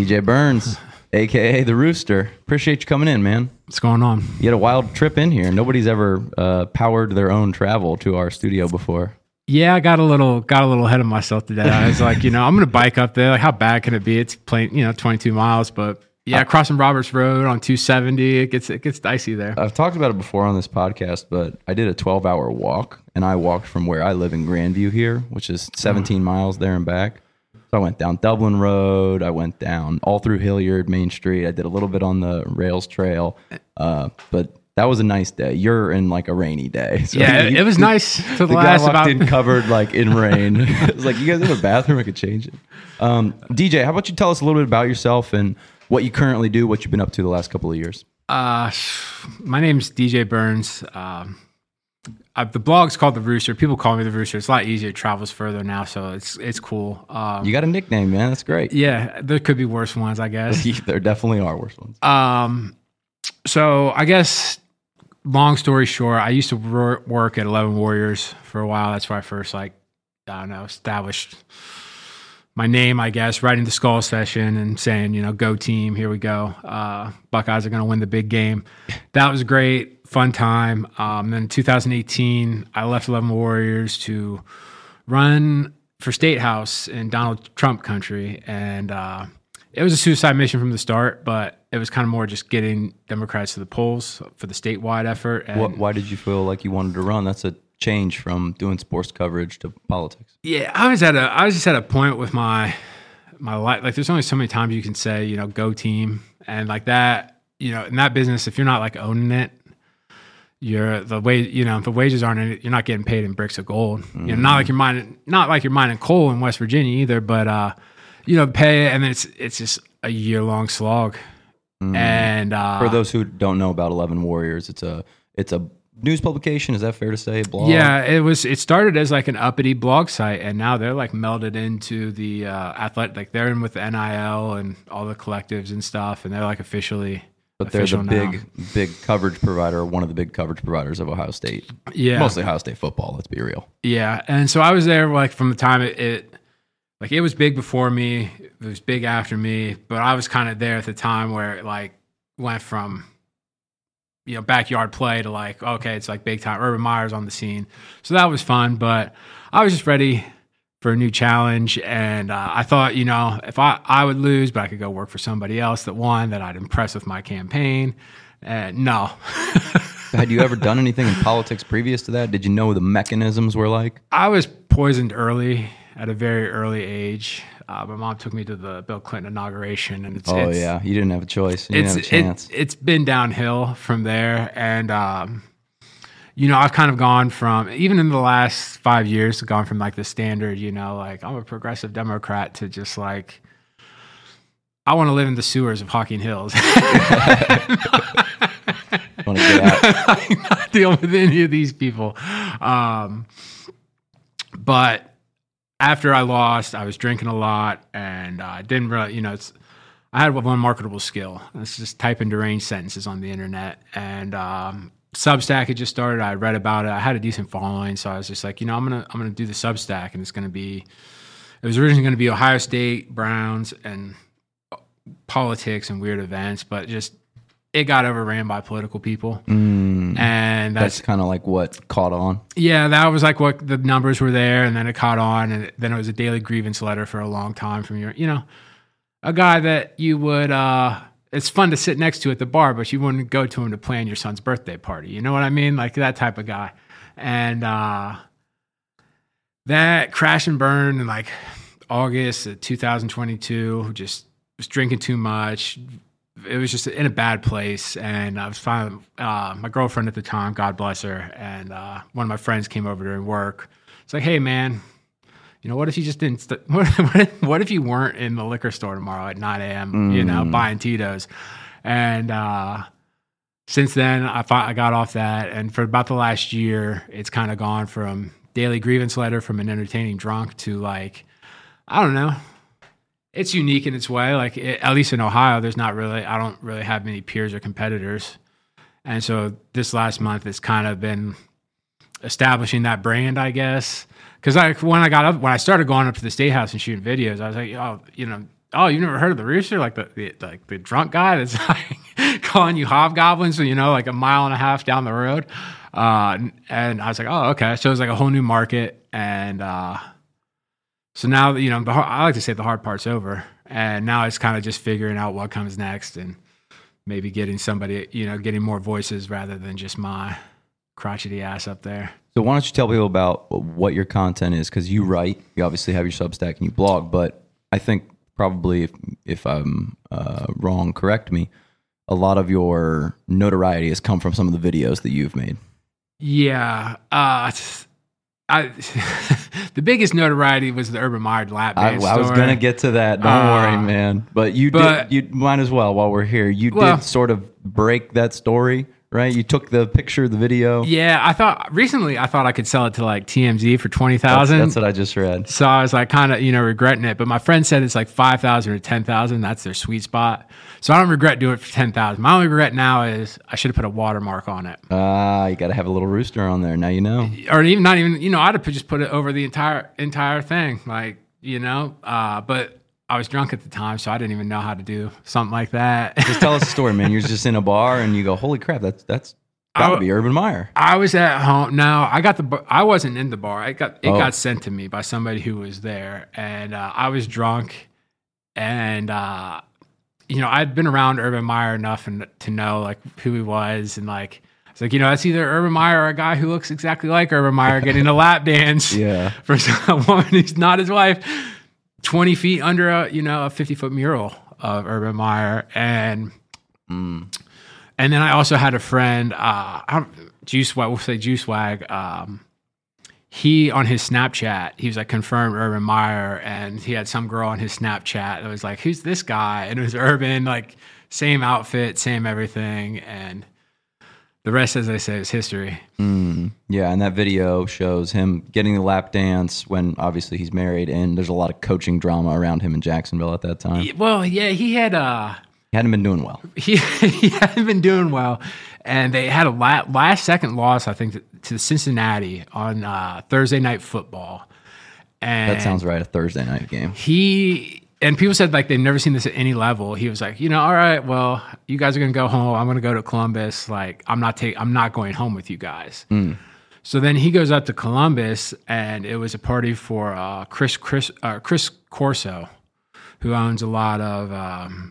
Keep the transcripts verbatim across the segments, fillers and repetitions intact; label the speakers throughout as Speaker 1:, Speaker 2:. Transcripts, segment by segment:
Speaker 1: D J Burns, a k a. The Rooster. Appreciate you coming in, man.
Speaker 2: What's going on?
Speaker 1: You had a wild trip in here. Nobody's ever uh, powered their own travel to our studio before.
Speaker 2: Yeah, I got a little got a little ahead of myself today. I was like, you know, I'm going to bike up there. Like, how bad can it be? It's plain, you know, twenty-two miles, but yeah, uh, crossing Roberts Road on two seventy, it gets it gets dicey there.
Speaker 1: I've talked about it before on this podcast, but I did a twelve-hour walk, and I walked from where I live in Grandview here, which is seventeen mm. miles there and back. So I went down Dublin Road. I went down all through Hilliard, Main Street. I did a little bit on the Rails Trail, uh, but that was a nice day. You're in like a rainy day. So
Speaker 2: yeah,
Speaker 1: you,
Speaker 2: it was nice. For the,
Speaker 1: the
Speaker 2: last
Speaker 1: guy walked
Speaker 2: about
Speaker 1: in covered like in rain. It was like, you guys have a bathroom? I could change it. Um, D J, how about you tell us a little bit about yourself and what you currently do, what you've been up to the last couple of years?
Speaker 2: Uh, my name's D J Burns. Um, I, the blog's called The Rooster. People call me The Rooster. It's a lot easier. It travels further now, so it's it's cool. Um,
Speaker 1: you got a nickname, man. That's great.
Speaker 2: Yeah, there could be worse ones, I guess.
Speaker 1: There definitely are worse ones.
Speaker 2: Um, so I guess, long story short, I used to work at eleven Warriors for a while. That's where I first, like, I don't know, established my name, I guess, writing the Skull session and saying, you know, go team, here we go. Uh, Buckeyes are going to win the big game. That was great, fun time. Um, then in two thousand eighteen, I left eleven Warriors to run for State House in Donald Trump country. And uh, it was a suicide mission from the start, but it was kind of more just getting Democrats to the polls for the statewide effort. And
Speaker 1: what, why did you feel like you wanted to run? That's a change from doing sports coverage to politics.
Speaker 2: Yeah, I was at a I was just at a point with my my life. Like, there's only so many times you can say, you know, go team, and like that, you know, in that business, if you're not like owning it, you're the way, you know, if the wages aren't in it, you're not getting paid in bricks of gold. Mm-hmm. You know, not like you're mining, not like you're mining coal in West Virginia either, but uh, you know, pay, and it's it's just a year long slog. Mm-hmm. And uh,
Speaker 1: for those who don't know about eleven Warriors, it's a it's a news publication, is that fair to say? A blog?
Speaker 2: Yeah, it was. It started as like an uppity blog site, and now they're like melded into the uh, athletic. Like, they're in with the N I L and all the collectives and stuff, and they're like officially.
Speaker 1: But they're the
Speaker 2: now.
Speaker 1: big, big coverage provider, one of the big coverage providers of Ohio State.
Speaker 2: Yeah,
Speaker 1: mostly Ohio State football. Let's be real.
Speaker 2: Yeah, and so I was there like from the time it, it like it was big before me, it was big after me, but I was kind of there at the time where it like went from, you know, backyard play to like, okay, it's like big time. Urban Meyer's on the scene. So that was fun, but I was just ready for a new challenge. And uh, I thought, you know, if I, I would lose, but I could go work for somebody else that won, that I'd impress with my campaign. And no.
Speaker 1: Had you ever done anything in politics previous to that? Did you know the mechanisms were like?
Speaker 2: I was poisoned early, at a very early age. Uh, my mom took me to the Bill Clinton inauguration, and it's
Speaker 1: oh
Speaker 2: it's,
Speaker 1: yeah, you didn't have a choice. You
Speaker 2: it's
Speaker 1: didn't have a chance.
Speaker 2: It, it's been downhill from there, and um, you know, I've kind of gone from, even in the last five years, gone from like the standard, you know, like I'm a progressive Democrat, to just like I want to live in the sewers of Hocking Hills.
Speaker 1: Want to get out?
Speaker 2: I'm not dealing with any of these people, um, but. After I lost, I was drinking a lot, and I uh, didn't really, you know, it's, I had one marketable skill. It's just typing deranged sentences on the internet. And um, Substack had just started. I read about it. I had a decent following, so I was just like, you know, I'm gonna I'm gonna do the Substack, and it's gonna be. It was originally gonna be Ohio State, Browns, and politics and weird events, but just it got overran by political people.
Speaker 1: Mm,
Speaker 2: and that's,
Speaker 1: that's kind of like what caught on.
Speaker 2: Yeah, that was like what the numbers were there, and then it caught on, and then it was a daily grievance letter for a long time from your, you know, a guy that you would, uh, it's fun to sit next to at the bar, but you wouldn't go to him to plan your son's birthday party. You know what I mean? Like that type of guy. And uh, that crash and burn in like August of two thousand twenty-two, just was drinking too much. It was just in a bad place, and I was finally, uh, my girlfriend at the time, God bless her, and uh, one of my friends came over during work. It's like, hey man, you know, what if you just didn't, st- what, if, what if you weren't in the liquor store tomorrow at nine a.m., mm. you know, buying Tito's? And uh, since then, I, I got off that, and for about the last year, it's kind of gone from daily grievance letter from an entertaining drunk to like, I don't know. It's unique in its way. Like it, at least in Ohio, there's not really, I don't really have many peers or competitors. And so this last month, it's kind of been establishing that brand, I guess. Cause I, when I got up, when I started going up to the State House and shooting videos, I was like, oh, you know, oh, you never heard of the Rooster? Like the, the like the drunk guy that's like calling you hobgoblins, you know, like a mile and a half down the road. Uh, and I was like, oh, okay. So it was like a whole new market. And uh, so now, you know, the, I like to say the hard part's over. And now it's kind of just figuring out what comes next and maybe getting somebody, you know, getting more voices rather than just my crotchety ass up there.
Speaker 1: So why don't you tell people about what your content is? Because you write, you obviously have your Substack and you blog, but I think probably if, if I'm uh, wrong, correct me, a lot of your notoriety has come from some of the videos that you've made.
Speaker 2: Yeah. Uh, I, the biggest notoriety was the Urban Meyer lap
Speaker 1: I,
Speaker 2: dance
Speaker 1: I was
Speaker 2: story.
Speaker 1: going to get to that. Don't
Speaker 2: Uh,
Speaker 1: worry, man. But you
Speaker 2: but-
Speaker 1: did, you might as well while we're here. You
Speaker 2: Well-
Speaker 1: did sort of break that story, right? You took the picture, the video.
Speaker 2: Yeah, I thought recently I thought I could sell it to like T M Z for twenty
Speaker 1: That's,
Speaker 2: thousand.
Speaker 1: that's what I just read.
Speaker 2: So I was like kind of, you know, regretting it. But my friend said it's like five thousand or ten thousand. That's their sweet spot. So I don't regret doing it for ten thousand. My only regret now is I should have put a watermark on it.
Speaker 1: Ah, you got to have a little rooster on there. Now you know.
Speaker 2: Or even not even, you know, I'd have just put it over the entire entire thing. Like, you know, uh, but I was drunk at the time, so I didn't even know how to do something like that.
Speaker 1: Just tell us a story, man. You're just in a bar and you go, holy crap, that's that's gotta
Speaker 2: I-
Speaker 1: be Urban Meyer.
Speaker 2: I was at home. No, I got the. bar- I wasn't in the bar. It got it
Speaker 1: Oh.
Speaker 2: got sent to me by somebody who was there, and uh, I was drunk, and uh, you know I'd been around Urban Meyer enough and to know like who he was, and like it's like you know that's either Urban Meyer or a guy who looks exactly like Urban Meyer getting a lap dance
Speaker 1: Yeah.
Speaker 2: for a woman who's not his wife, twenty feet under a you know a fifty foot mural of Urban Meyer, and.
Speaker 1: Mm.
Speaker 2: And then I also had a friend, uh, I don't, Juice Wag, we'll say Juice Wag. Um, he on his Snapchat, he was like confirmed Urban Meyer, and he had some girl on his Snapchat that was like, "Who's this guy?" And it was Urban, like same outfit, same everything, and the rest, as I say, is history.
Speaker 1: Mm. Yeah, and that video shows him getting the lap dance when obviously he's married, and there's a lot of coaching drama around him in Jacksonville at that time. He
Speaker 2: Well, yeah, he had uh
Speaker 1: hadn't been doing well.
Speaker 2: he he hadn't been doing well, and they had a la- last second loss, I think, to, to Cincinnati on uh, Thursday Night Football. And
Speaker 1: That sounds right, a Thursday night game.
Speaker 2: he and people said like they've never seen this at any level. He was like, you know, all right, well, you guys are gonna go home. I'm gonna go to Columbus. Like, I'm not take, I'm not going home with you guys.
Speaker 1: Mm.
Speaker 2: So then he goes up to Columbus, and it was a party for uh, Chris Chris uh, Chris Corso, who owns a lot of um,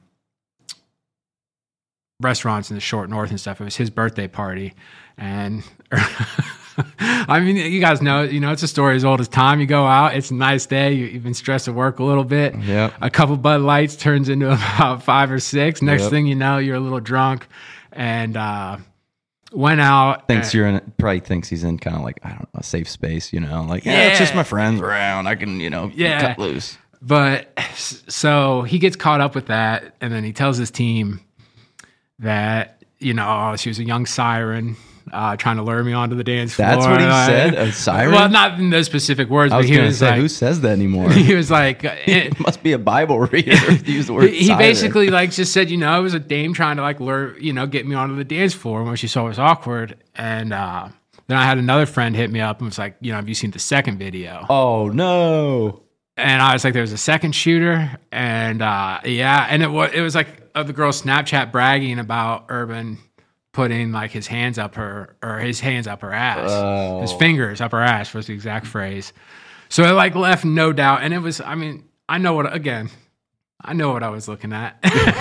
Speaker 2: restaurants in the short north and stuff. It was his birthday party, and I mean, you guys know, you know, it's a story as old as time. You go out, it's a nice day. You, you've been stressed at work a little bit.
Speaker 1: Yep.
Speaker 2: A couple Bud Lights turns into about five or six. Next
Speaker 1: Yep.
Speaker 2: thing you know, you're a little drunk, and uh, went out.
Speaker 1: Thinks
Speaker 2: and-
Speaker 1: you're in, probably thinks he's in kind of like, I don't know, a safe space, you know, like, yeah, it's just
Speaker 2: Yeah.
Speaker 1: my friends around. I can, you know,
Speaker 2: Yeah.
Speaker 1: cut loose.
Speaker 2: But so he gets caught up with that, and then he tells his team that, you know, oh, she was a young siren uh, trying to lure me onto the dance floor.
Speaker 1: That's what he
Speaker 2: Uh,
Speaker 1: said? A siren?
Speaker 2: Well, not in those specific words,
Speaker 1: I
Speaker 2: but
Speaker 1: was
Speaker 2: he
Speaker 1: going to
Speaker 2: was
Speaker 1: say,
Speaker 2: like,
Speaker 1: who says that anymore?
Speaker 2: he was like, uh,
Speaker 1: It must be a Bible reader to use the word
Speaker 2: he
Speaker 1: siren.
Speaker 2: basically like just said, you know, it was a dame trying to like lure, you know, get me onto the dance floor. And when she saw it was awkward, and uh, then I had another friend hit me up and was like, you know, have you seen the second video?
Speaker 1: Oh, no.
Speaker 2: And I was like, there was a second shooter, and uh, yeah, and it was it was like of the girl's Snapchat bragging about Urban putting like his hands up her or his hands up her ass,
Speaker 1: Oh.
Speaker 2: his fingers up her ass was the exact phrase. So it like left no doubt, and it was. I mean, I know what again. I know what I was looking at,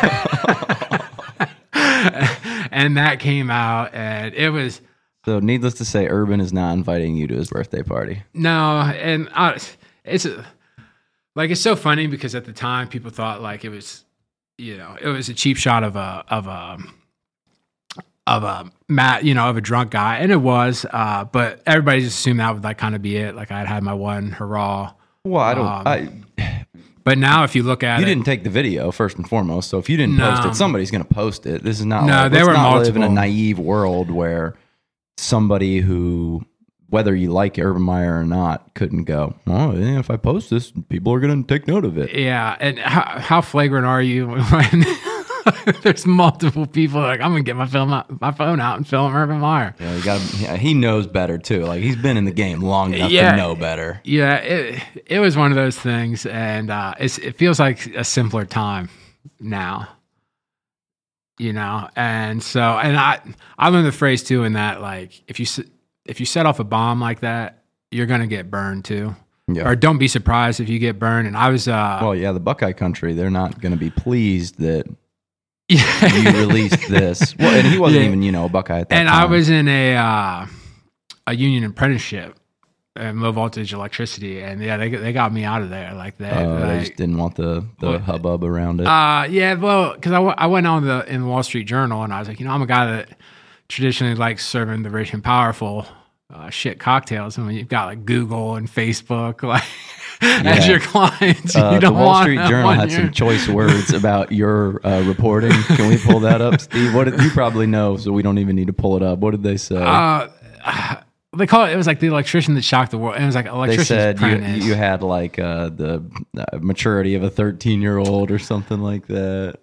Speaker 2: and that came out, and it was.
Speaker 1: So needless to say, Urban is not inviting you to his birthday party.
Speaker 2: No, and I, it's a, like it's so funny because at the time people thought like it was, you know, it was a cheap shot of a of a of a mat, you know, of a drunk guy, and it was. Uh, but everybody just assumed that would like kind of be it. Like I'd had my one hurrah.
Speaker 1: Well, I don't.
Speaker 2: Um,
Speaker 1: I,
Speaker 2: But now if you look at
Speaker 1: you
Speaker 2: it,
Speaker 1: didn't take the video first and foremost. So if you didn't post
Speaker 2: No.
Speaker 1: it, somebody's going to post it. This is not.
Speaker 2: No,
Speaker 1: like,
Speaker 2: there
Speaker 1: let's
Speaker 2: were
Speaker 1: not live in a
Speaker 2: multiple.
Speaker 1: naive world where somebody who, whether you like Urban Meyer or not, couldn't go. Oh, yeah, if I post this, people are going to take note of it.
Speaker 2: yeah. And how, how flagrant are you when? There's multiple people like, I'm gonna get my film out, my phone out and film Urban Meyer.
Speaker 1: Yeah, you got. Yeah, he knows better too. Like he's been in the game long enough
Speaker 2: Yeah.
Speaker 1: to know better.
Speaker 2: Yeah, it it was one of those things, and uh, it's it feels like a simpler time now. You know, and so and I I learned the phrase too in that like if you s- if you set off a bomb like that, you're gonna get burned too.
Speaker 1: Yeah.
Speaker 2: Or don't be surprised if you get burned. And I was uh,
Speaker 1: Well, yeah, the Buckeye country, they're not going to be pleased that
Speaker 2: yeah.
Speaker 1: you released this. Well, and he wasn't
Speaker 2: Yeah.
Speaker 1: even, you know, a Buckeye at that
Speaker 2: and
Speaker 1: time.
Speaker 2: I was in a uh, a union apprenticeship in low voltage electricity, and yeah, they they got me out of there like that.
Speaker 1: Uh, they
Speaker 2: like,
Speaker 1: just didn't want the, the
Speaker 2: What?
Speaker 1: hubbub around it.
Speaker 2: Uh, yeah, well, because I, w- I went on the in the Wall Street Journal, and I was like, you know, I'm a guy that traditionally likes serving the rich and powerful uh, shit cocktails, and when you've got like Google and Facebook, like as your clients,
Speaker 1: Uh,
Speaker 2: you
Speaker 1: the
Speaker 2: don't
Speaker 1: Wall
Speaker 2: want
Speaker 1: Street
Speaker 2: that
Speaker 1: Journal
Speaker 2: one
Speaker 1: had
Speaker 2: year.
Speaker 1: some choice words about your uh, reporting. Can we pull that up, Steve? What did, you probably know, so we don't even need to pull it up. What did they say?
Speaker 2: Uh, they call it. It was like the electrician that shocked the world. And it was like
Speaker 1: They
Speaker 2: electrician's
Speaker 1: said you,
Speaker 2: apprentice.
Speaker 1: you had like uh, the uh, maturity of a thirteen-year-old or something like that.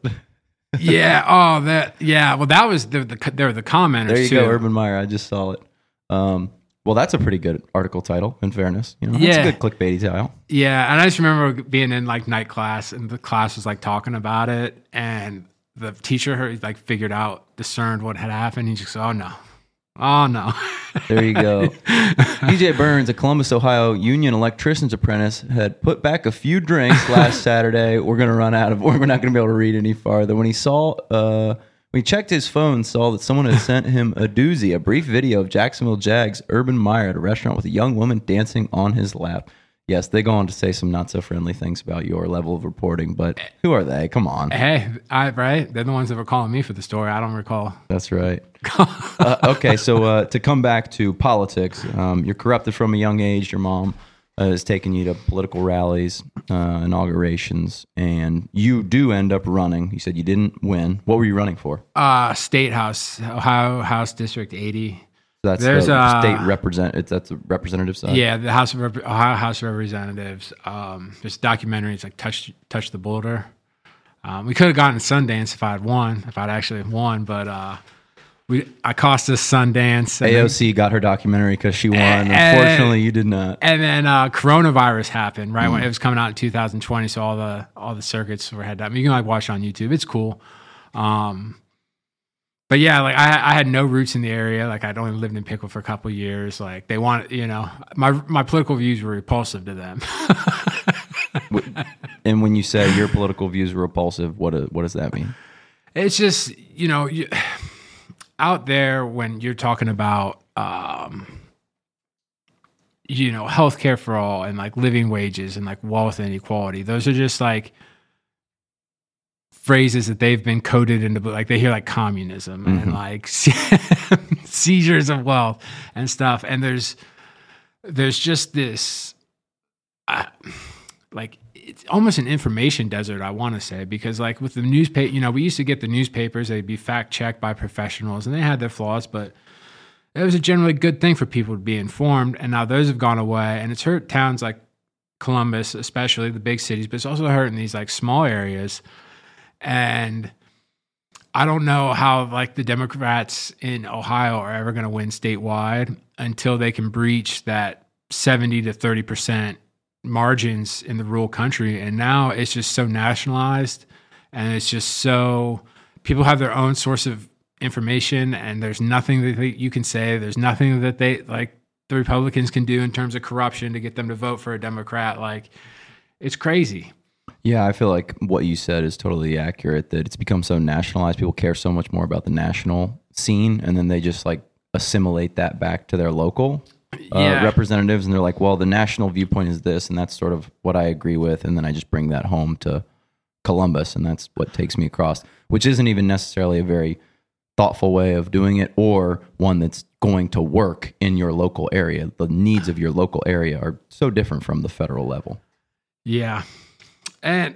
Speaker 2: yeah. Oh, that. Yeah. Well, that was the the they were the commenters
Speaker 1: There you
Speaker 2: too.
Speaker 1: go, Urban Meyer. I just saw it. Um, well, that's a pretty good article title, in fairness. You know, that's
Speaker 2: Yeah.
Speaker 1: a good clickbaity title.
Speaker 2: Yeah, and I just remember being in like night class, and the class was like talking about it, and the teacher heard, like figured out, discerned what had happened. He just goes, "Oh no, oh no."
Speaker 1: There you go. D J Burns, a Columbus, Ohio union electrician's apprentice, had put back a few drinks last Saturday. We're going to run out of, we're not going to be able to read any farther. When he saw, uh, when he checked his phone, saw that someone had sent him a doozy, a brief video of Jacksonville Jags Urban Meyer at a restaurant with a young woman dancing on his lap. Yes, they go on to say some not so friendly things about your level of reporting, but who are they? Come on.
Speaker 2: Hey, I right? They're the ones that were calling me for the story. I don't recall.
Speaker 1: That's right. uh, okay, so uh, to come back to politics, um, you're corrupted from a young age. Your mom uh, has taken you to political rallies, uh, inaugurations, and you do end up running. You said you didn't win. What were you running for?
Speaker 2: Uh State House, Ohio House District eighty.
Speaker 1: So that's
Speaker 2: There's
Speaker 1: the
Speaker 2: a-
Speaker 1: state represent. It's that's the representative side.
Speaker 2: Yeah, the House of Rep- Ohio House of Representatives. Um, there's a documentary. It's like touch touch the border. Um, we could have gotten Sundance if I had won, if I'd actually won, but uh, we I cost us Sundance. And
Speaker 1: A O
Speaker 2: then,
Speaker 1: C got her documentary because she won.
Speaker 2: And-
Speaker 1: Unfortunately, you did not.
Speaker 2: and then uh, coronavirus happened right when it was coming out in two thousand twenty. So all the all the circuits were had. I mean, you can like watch it on YouTube. It's cool. Um, But yeah, like I, I had no roots in the area. Like I'd only lived in Pickle for a couple of years. Like they wanted, you know, my my political views were repulsive to them.
Speaker 1: And when you say your political views were repulsive, what do- what does that mean?
Speaker 2: It's just, you know, you, out there when you're talking about, um, you know, healthcare for all and like living wages and like wealth inequality. Those are just like phrases that they've been coded into, like they hear like communism
Speaker 1: Mhm.
Speaker 2: and like seizures of wealth and stuff. And there's, there's just this, uh, like it's almost an information desert, I want to say, because like with the newspaper, you know, we used to get the newspapers, they'd be fact checked by professionals and they had their flaws, but it was a generally good thing for people to be informed. And now those have gone away, and it's hurt towns like Columbus, especially the big cities, but it's also hurting these like small areas. And I don't know how like the Democrats in Ohio are ever going to win statewide until they can breach that seventy to thirty percent margins in the rural country. And now it's just so nationalized, and it's just so people have their own source of information, and there's nothing that they, you can say. There's nothing that they like the Republicans can do in terms of corruption to get them to vote for a Democrat. Like it's crazy.
Speaker 1: Yeah, I feel like what you said is totally accurate, that it's become so nationalized. People care so much more about the national scene, and then they just like assimilate that back to their local uh,
Speaker 2: Yeah.
Speaker 1: representatives. And they're like, well, the national viewpoint is this, and that's sort of what I agree with. And then I just bring that home to Columbus, and that's what takes me across, which isn't even necessarily a very thoughtful way of doing it, or one that's going to work in your local area. The needs of your local area are so different from the federal level.
Speaker 2: Yeah. And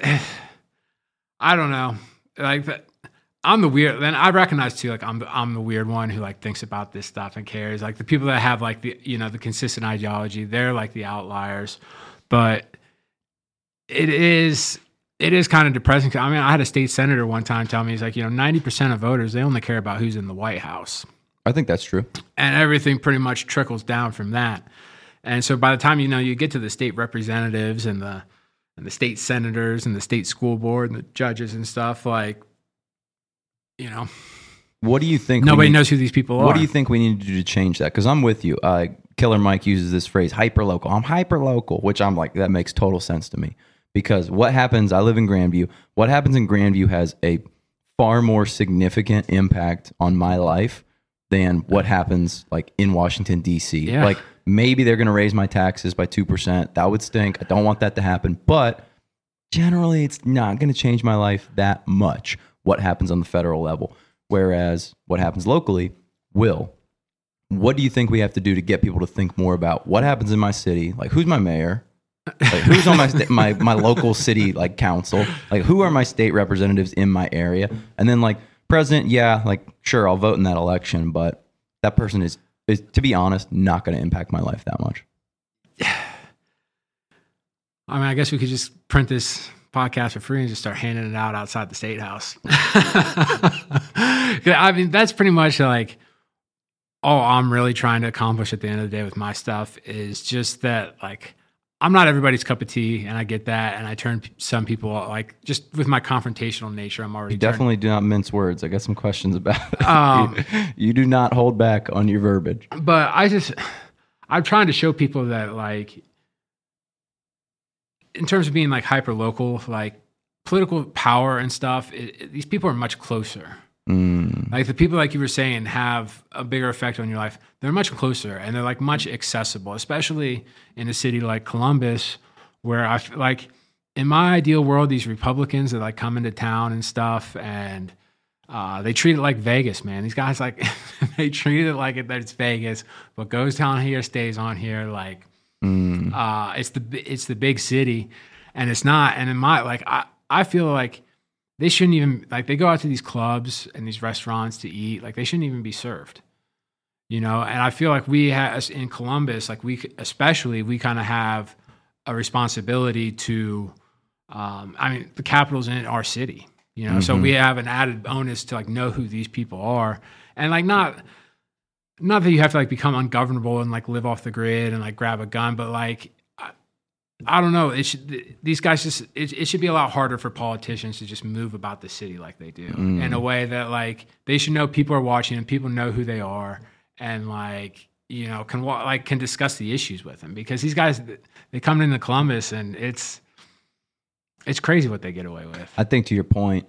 Speaker 2: I don't know, like that. I'm the weird. Then I recognize too, like I'm the, I'm the weird one who like thinks about this stuff and cares. Like the people that have like the you know the consistent ideology, they're like the outliers. But it is it is kind of depressing. I mean, I had a state senator one time tell me, he's like, you know, ninety percent of voters, they only care about who's in the White House.
Speaker 1: I think that's true.
Speaker 2: And everything pretty much trickles down from that. And so by the time, you know, you get to the state representatives and the and the state senators and the state school board and the judges and stuff, like, you know,
Speaker 1: what do you think?
Speaker 2: Nobody
Speaker 1: need,
Speaker 2: knows who these people
Speaker 1: what
Speaker 2: are.
Speaker 1: What do you think we need to do to change that? Because I'm with you. Uh, Killer Mike uses this phrase, hyper local. I'm hyper local, which I'm like, that makes total sense to me. Because what happens, I live in Grandview. What happens in Grandview has a far more significant impact on my life than what happens like in Washington, D C.
Speaker 2: Yeah.
Speaker 1: Like maybe they're going to raise my taxes by two percent. That would stink. I don't want that to happen. But generally, it's not going to change my life that much, what happens on the federal level. Whereas what happens locally will. What do you think we have to do to get people to think more about what happens in my city? Like, who's my mayor? Like, who's on my, sta- my my local city like council? Like, who are my state representatives in my area? And then like president, yeah, like sure, I'll vote in that election, but that person is is to be honest not going to impact my life that much.
Speaker 2: I mean, I guess we could just print this podcast for free and just start handing it out outside the state house. I mean, that's pretty much like all I'm really trying to accomplish at the end of the day with my stuff is just that, like, I'm not everybody's cup of tea, and I get that, and I turn p- some people, like, just with my confrontational nature, I'm already
Speaker 1: You definitely
Speaker 2: turning,
Speaker 1: do not mince words. I got some questions about it.
Speaker 2: Um,
Speaker 1: you, you do not hold back on your verbiage.
Speaker 2: But I just, I'm trying to show people that, like, in terms of being, like, hyper local, like, political power and stuff, it, it, these people are much closer.
Speaker 1: Mm.
Speaker 2: Like the people, like you were saying, have a bigger effect on your life. They're much closer and they're like much accessible, especially in a city like Columbus, where I feel like in my ideal world, these Republicans that like come into town and stuff, and uh, they treat it like Vegas, man. These guys, like, they treat it like it, that it's Vegas. What goes down here stays on here. Like,
Speaker 1: Mm.
Speaker 2: uh, it's the it's the big city, and it's not. And in my like, I I feel like they shouldn't even, like, they go out to these clubs and these restaurants to eat. Like, they shouldn't even be served, you know? And I feel like we have, in Columbus, like, we, especially, we kind of have a responsibility to, um, I mean, the capital's in our city, you know? Mm-hmm. So we have an added onus to, like, know who these people are. And, like, not, not that you have to, like, become ungovernable and, like, live off the grid and, like, grab a gun, but, like, I don't know. It should, these guys just, it, it should be a lot harder for politicians to just move about the city like they do mm. in a way that, like, they should know people are watching and people know who they are and, like, you know, can like can discuss the issues with them, because these guys, they come into Columbus and it's, it's crazy what they get away with.
Speaker 1: I think to your point,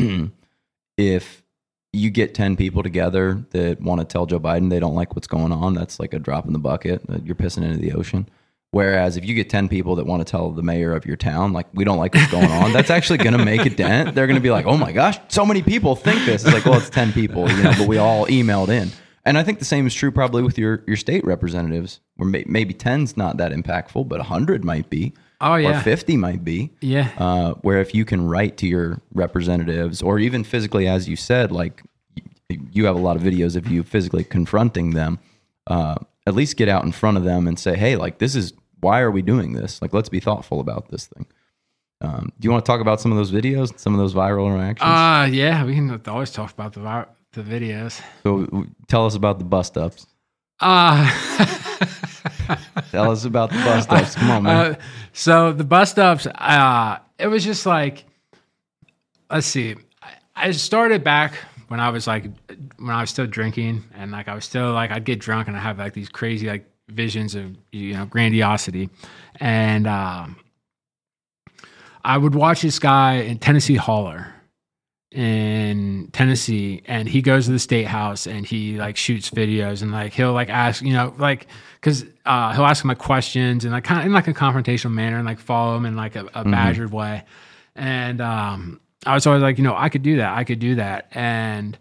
Speaker 1: if you get ten people together that want to tell Joe Biden they don't like what's going on, that's like a drop in the bucket. You're pissing into the ocean. Whereas if you get ten people that want to tell the mayor of your town, like, we don't like what's going on, that's actually going to make a dent. They're going to be like, oh my gosh, so many people think this. It's like, well, it's ten people, you know, but we all emailed in. And I think the same is true probably with your, your state representatives, where may, maybe ten's not that impactful, but one hundred might be.
Speaker 2: Oh, yeah.
Speaker 1: Or fifty might be.
Speaker 2: Yeah.
Speaker 1: Uh, where if you can write to your representatives, or even physically, as you said, like, you have a lot of videos of you physically confronting them, uh, at least get out in front of them and say, hey, like, this is, why are we doing this? Like, let's be thoughtful about this thing. Um, do you want to talk about some of those videos, some of those viral interactions?
Speaker 2: Uh, yeah, we can always talk about the vi- the videos.
Speaker 1: So tell us about the bust ups.
Speaker 2: Uh,
Speaker 1: tell us about the bust ups. Come on, man.
Speaker 2: Uh, so the bust ups, uh, it was just like, let's see. I, I started back when I was like, when I was still drinking, and like I was still like, I'd get drunk and I have like these crazy like visions of, you know, grandiosity. And um, I would watch this guy in Tennessee Holler in Tennessee, and he goes to the state house and he like shoots videos, and like he'll like ask, you know, like, because uh, he'll ask my questions and like kind of in like a confrontational manner, and like follow him in like a, a mm-hmm. badgered way. And um, I was always like, you know, I could do that, I could do that. And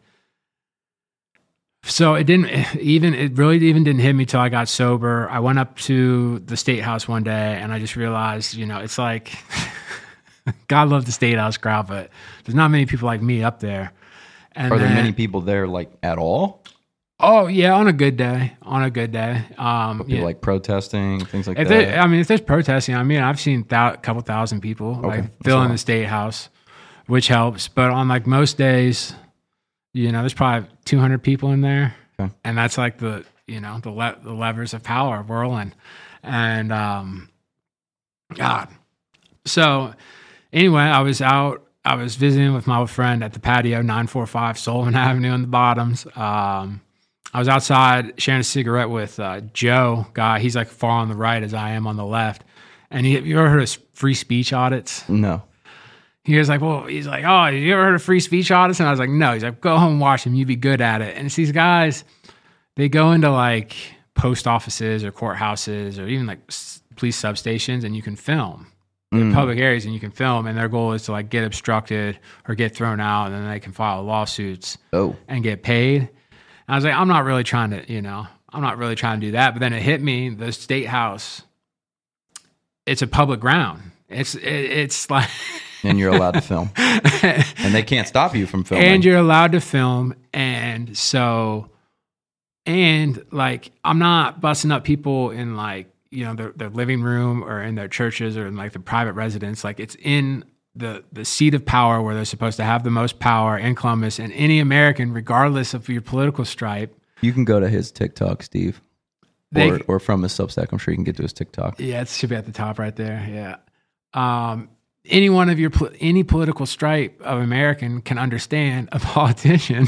Speaker 2: so it didn't even, it really even didn't hit me till I got sober. I went up to the state house one day and I just realized, you know, it's like, God love the state house crowd, but there's not many people like me up there. And
Speaker 1: Are there
Speaker 2: then,
Speaker 1: many people there like at all?
Speaker 2: Oh yeah, on a good day, on a good day. Um,
Speaker 1: People
Speaker 2: yeah.
Speaker 1: like protesting, things like
Speaker 2: If
Speaker 1: that.
Speaker 2: there, I mean, if there's protesting, I mean, I've seen a thou- couple thousand people
Speaker 1: Okay,
Speaker 2: like
Speaker 1: that's
Speaker 2: filling
Speaker 1: a lot.
Speaker 2: the state house, which helps. But on like most days, you know, there's probably two hundred people in there,
Speaker 1: Okay.
Speaker 2: and that's like the you know the le- the levers of power whirling, and um, God. So anyway, I was out. I was visiting with my friend at the patio, nine four five Sullivan Avenue in the Bottoms. Um, I was outside sharing a cigarette with uh, Joe, guy. He's like far on the right as I am on the left. And he, you ever heard of free speech audits?
Speaker 1: No.
Speaker 2: He was like, well, he's like, oh, you ever heard of free speech audits? And I was like, no. He's like, go home and watch them. You'd be good at it. And it's these guys, they go into like post offices or courthouses or even like s- police substations, and you can film. In public areas, and you can film, and their goal is to like get obstructed or get thrown out, and then they can file lawsuits
Speaker 1: Oh.
Speaker 2: and get paid. And I was like, I'm not really trying to, you know, I'm not really trying to do that. But then it hit me, the state house, it's a public ground. It's it, it's like,
Speaker 1: And you're allowed to film. And they can't stop you from filming.
Speaker 2: and you're allowed to film, and so, and like, I'm not busting up people in like, you know, their, their living room or in their churches or in like the private residence. Like it's in the, the seat of power where they're supposed to have the most power in Columbus, and any American, regardless of your political stripe.
Speaker 1: You can go to his TikTok, Steve.
Speaker 2: They-
Speaker 1: or, or from his Substack. I'm sure you can get to his TikTok.
Speaker 2: Yeah, it should be at the top right there. Yeah. Um, any one of your, pol- any political stripe of American can understand a politician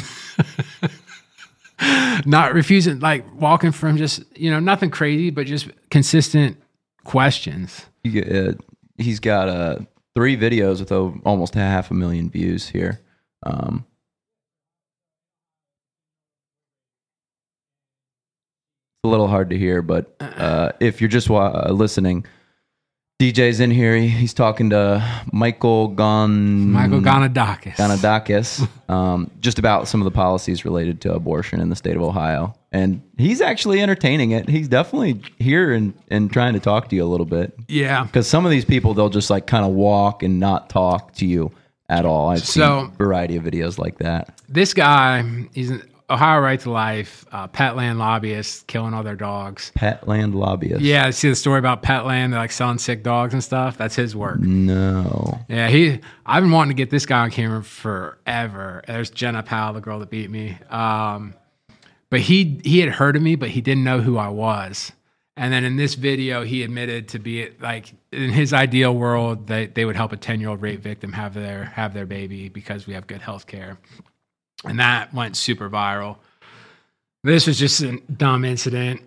Speaker 2: not refusing, like walking from just, you know, nothing crazy, but just consistent questions.
Speaker 1: You get, uh, he's got uh, three videos with over, almost half a million views here. Um, it's a little hard to hear, but uh, if you're just wa- uh, listening, D J's in here. He, he's talking to Michael Gon
Speaker 2: Michael Ganadakis.
Speaker 1: Ganadakis, um, just about some of the policies related to abortion in the state of Ohio. And he's actually entertaining it. He's definitely here and, and trying to talk to you a little bit.
Speaker 2: Yeah.
Speaker 1: Because some of these people, they'll just like kind of walk and not talk to you at all. I've
Speaker 2: So-
Speaker 1: seen a variety of videos like that.
Speaker 2: This guy, he's an Ohio Right to Life, uh, pet land lobbyist, killing all their dogs.
Speaker 1: Petland lobbyist.
Speaker 2: Yeah, see the story about Petland, they're like selling sick dogs and stuff. That's his work.
Speaker 1: No.
Speaker 2: Yeah, he. I've been wanting to get this guy on camera forever. There's Jenna Powell, the girl that beat me. Um, but he he had heard of me, but he didn't know who I was. And then in this video, he admitted to be like, in his ideal world, they they would help a ten year old rape victim have their have their baby because we have good health care. And that went super viral. This was just a dumb incident.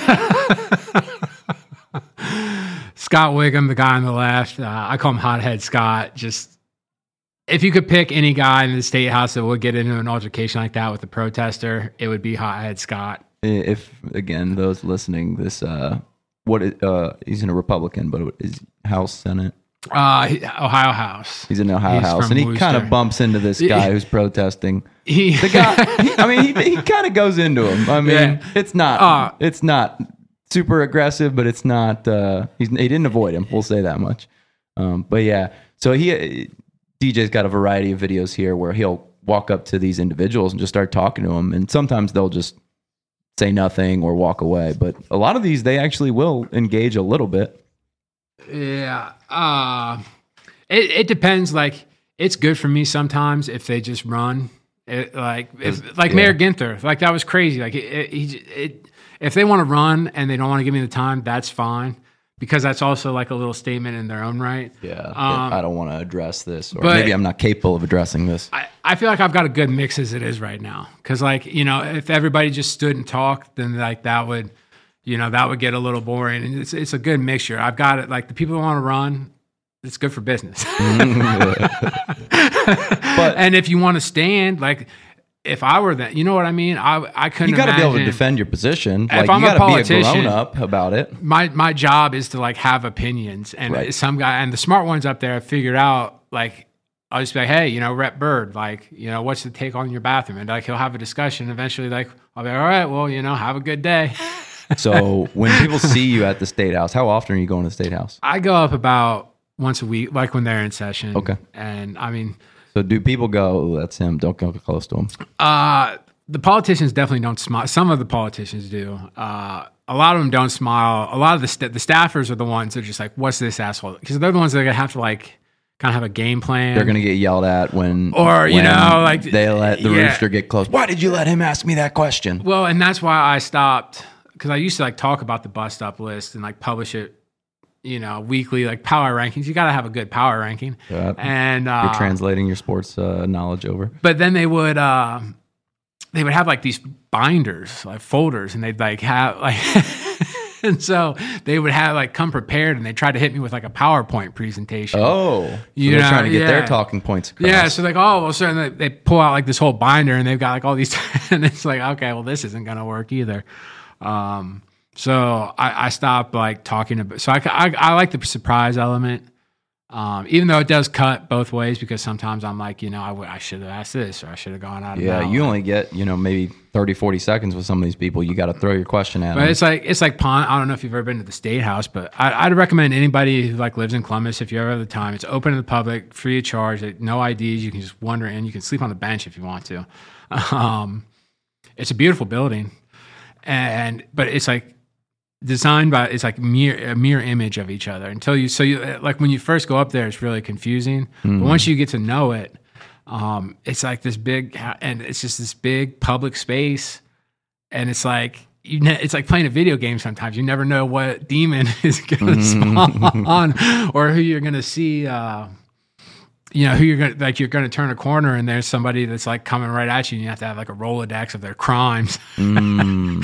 Speaker 2: Scott Wiggum, the guy on the left, uh, I call him Hothead Scott. Just, if you could pick any guy in the state house that would get into an altercation like that with a protester, it would be Hothead Scott.
Speaker 1: If, again, those listening, this, uh, what, it, uh, he's in a Republican, but is House, Senate?
Speaker 2: Uh, he- Ohio House.
Speaker 1: He's in Ohio
Speaker 2: He's
Speaker 1: House,
Speaker 2: from
Speaker 1: and he
Speaker 2: Worcester.
Speaker 1: kind of bumps into this guy who's protesting.
Speaker 2: He,
Speaker 1: The guy, he, I mean, he, he kind of goes into him. I mean,
Speaker 2: Yeah.
Speaker 1: it's not,
Speaker 2: Uh,
Speaker 1: it's not super aggressive, but it's not. Uh, he's, he didn't avoid him. We'll say that much. Um, but yeah, so he, D J's got a variety of videos here where he'll walk up to these individuals and just start talking to them, and sometimes they'll just say nothing or walk away. But a lot of these, they actually will engage a little bit.
Speaker 2: Yeah. Uh, it, it depends. Like, it's good for me sometimes if they just run. It, like, if, like
Speaker 1: Yeah.
Speaker 2: Mayor Ginther, like that was crazy. Like, it, it, he- it, if they want to run and they don't want to give me the time, that's fine, because that's also like a little statement in their own right.
Speaker 1: Yeah,
Speaker 2: Um,
Speaker 1: I don't want to address this, or
Speaker 2: but-
Speaker 1: maybe I'm not capable of addressing this.
Speaker 2: I, I feel like I've got a good mix as it is right now. Cause like, you know, if everybody just stood and talked, then like that would, you know, that would get a little boring. And it's, it's a good mixture. I've got it. Like the people who want to run, it's good for business.
Speaker 1: But
Speaker 2: and if you want to stand, like if I were that, you know what I mean? I, I couldn't
Speaker 1: you got to be able to
Speaker 2: imagine-
Speaker 1: defend your position.
Speaker 2: If
Speaker 1: Like
Speaker 2: I'm
Speaker 1: you
Speaker 2: a
Speaker 1: got to be a
Speaker 2: politician-
Speaker 1: grown up about it.
Speaker 2: my my job is to like have opinions, and
Speaker 1: Right.
Speaker 2: some guy and the smart ones up there have figured out like I'll just be like, hey, you know, Rep Bird, like, you know, what's the take on your bathroom? And like he'll have a discussion. Eventually, like I'll be like, all right, well, you know, have a good day.
Speaker 1: So when people see you at the State House, how often are you going to the State House?
Speaker 2: I go up about once a week, like when they're in session.
Speaker 1: Okay.
Speaker 2: And I mean,
Speaker 1: So do people go, oh, that's him, don't go close to him?
Speaker 2: uh, the politicians definitely don't smile. Some of the politicians do. Uh, a lot of them don't smile. A lot of the st- the staffers are the ones that are just like, "What's this asshole?" Because they're the ones that are gonna have to like kind of have a game plan.
Speaker 1: They're gonna get yelled at when,
Speaker 2: or you
Speaker 1: when
Speaker 2: know, like
Speaker 1: they let the
Speaker 2: yeah.
Speaker 1: rooster get close. Why did you let him ask me that question?
Speaker 2: Well, and that's why I stopped, because I used to like talk about the bust up list and like publish it, you know, weekly, like power rankings. You got to have a good power ranking.
Speaker 1: Yeah.
Speaker 2: And uh,
Speaker 1: You're translating your sports uh, knowledge over.
Speaker 2: But then they would. Uh, they would have like these binders, like folders, and they'd like have like, and so they would have like come prepared, and they tried to hit me with like a PowerPoint presentation.
Speaker 1: Oh, so
Speaker 2: you
Speaker 1: they're
Speaker 2: know,
Speaker 1: trying to get
Speaker 2: yeah.
Speaker 1: their talking points across.
Speaker 2: Yeah, so like, oh, well, so they, they pull out like this whole binder, and they've got like all these, and it's like, okay, well, this isn't gonna work either. Um, so I, I stopped like talking about. So I, I, I like the surprise element. Um, even though it does cut both ways, because sometimes I'm like, you know, I, w- I should have asked this, or I should have gone out.
Speaker 1: Yeah,
Speaker 2: of
Speaker 1: you only get, you know, maybe thirty, forty seconds with some of these people. You got to throw your question at
Speaker 2: But
Speaker 1: them.
Speaker 2: it's like it's like pond. I don't know if you've ever been to the State House, but I, I'd recommend anybody who like lives in Columbus, if you ever have the time. It's open to the public, free of charge. No I Ds. You can just wander in. You can sleep on the bench if you want to. Um, it's a beautiful building, and but it's like designed by, it's like mirror, a mirror image of each other until you, so you, like when you first go up there, it's really confusing. Mm. But once you get to know it, um, it's like this big, and it's just this big public space. And it's like, you ne- it's like playing a video game sometimes. You never know what demon is going to spawn or who you're going to see, uh, you know, who you're going to, like, you're going to turn a corner and there's somebody that's like coming right at you and you have to have like a Rolodex of their crimes. Mm.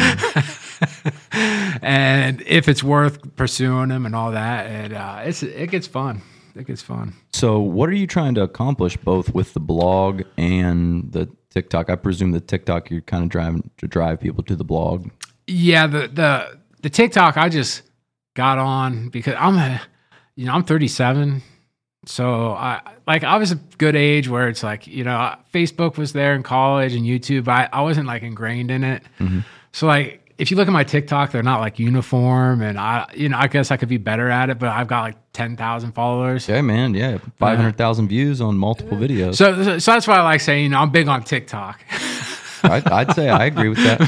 Speaker 2: And if it's worth pursuing them and all that, and uh, it's it gets fun. It gets fun.
Speaker 1: So what are you trying to accomplish both with the blog and the TikTok? I presume the TikTok you're kind of driving to drive people to the blog.
Speaker 2: Yeah, the the the TikTok I just got on because I'm a, you know, I'm thirty-seven. So I like I was a good age where it's like, you know, Facebook was there in college and YouTube. I, I wasn't like ingrained in it. Mm-hmm. So like if you look at my TikTok, they're not like uniform, and I, you know, I guess I could be better at it, but I've got like ten thousand followers.
Speaker 1: Yeah, man. Yeah. five hundred thousand views on multiple videos.
Speaker 2: So, so, so that's why I like saying, you know, I'm big on TikTok.
Speaker 1: I'd, I'd say I agree with that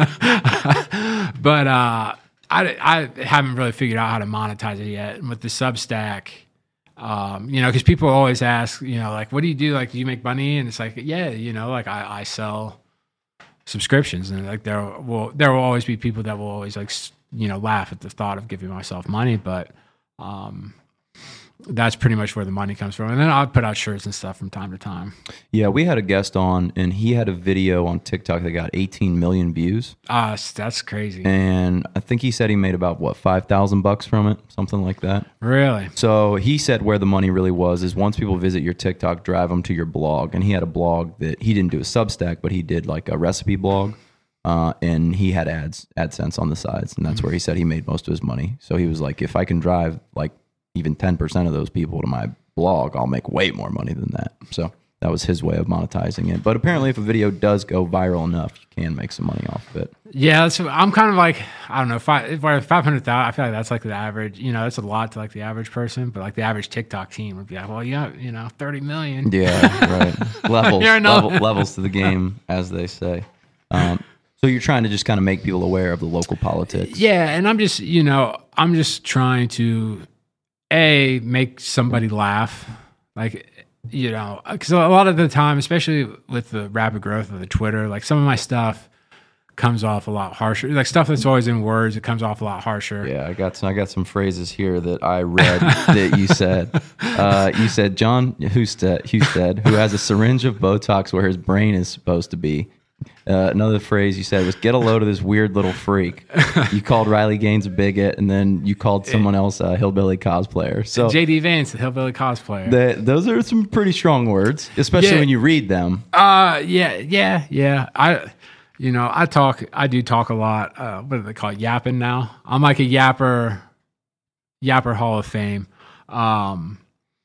Speaker 1: phrase.
Speaker 2: But, uh, I, I haven't really figured out how to monetize it yet. And with the Substack, um, you know, because people always ask, you know, like, what do you do? Like, do you make money? And it's like, yeah, you know, like I, I sell subscriptions, and like there will there will always be people that will always like, you know, laugh at the thought of giving myself money, but um, that's pretty much where the money comes from. And then I'll put out shirts and stuff from time to time.
Speaker 1: Yeah, we had a guest on, and he had a video on TikTok that got eighteen million views.
Speaker 2: Ah, uh, that's crazy.
Speaker 1: And I think he said he made about what five thousand bucks from it, something like that.
Speaker 2: Really?
Speaker 1: So he said where the money really was is once people visit your TikTok, drive them to your blog. And he had a blog that he didn't do a Substack, but he did like a recipe blog, uh, and he had ads, AdSense on the sides, and that's mm-hmm. where he said he made most of his money. So he was like, if I can drive like even ten percent of those people to my blog, I'll make way more money than that. So that was his way of monetizing it. But apparently if a video does go viral enough, you can make some money off of it.
Speaker 2: Yeah, so I'm kind of like, I don't know, five hundred thousand, I feel like that's like the average, you know, that's a lot to like the average person, but like the average TikTok team would be like, well, yeah, you know, thirty million.
Speaker 1: Yeah, right. Levels, level, levels to the game, as they say. Um, so you're trying to just kind of make people aware of the local politics.
Speaker 2: Yeah, and I'm just, you know, I'm just trying to, A, make somebody laugh. Like, you know, because a lot of the time, especially with the rapid growth of the Twitter, like some of my stuff comes off a lot harsher. Like stuff that's always in words, it comes off a lot harsher.
Speaker 1: Yeah, I got some, I got some phrases here that I read that you said. Uh, you said John Husted, Husted, who has a syringe of Botox where his brain is supposed to be. Uh, another phrase you said was, get a load of this weird little freak. You called Riley Gaines a bigot, and then you called someone else a hillbilly cosplayer. So
Speaker 2: J D Vance, the hillbilly cosplayer.
Speaker 1: The, those are some pretty strong words, especially yeah. when you read them.
Speaker 2: Uh, yeah, yeah, yeah. I, you know, I talk, I do talk a lot. Uh, what do they call it? Yapping now. I'm like a yapper, yapper Hall of Fame. Um,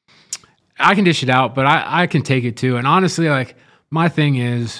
Speaker 2: I can dish it out, but I, I can take it too. And honestly, like my thing is,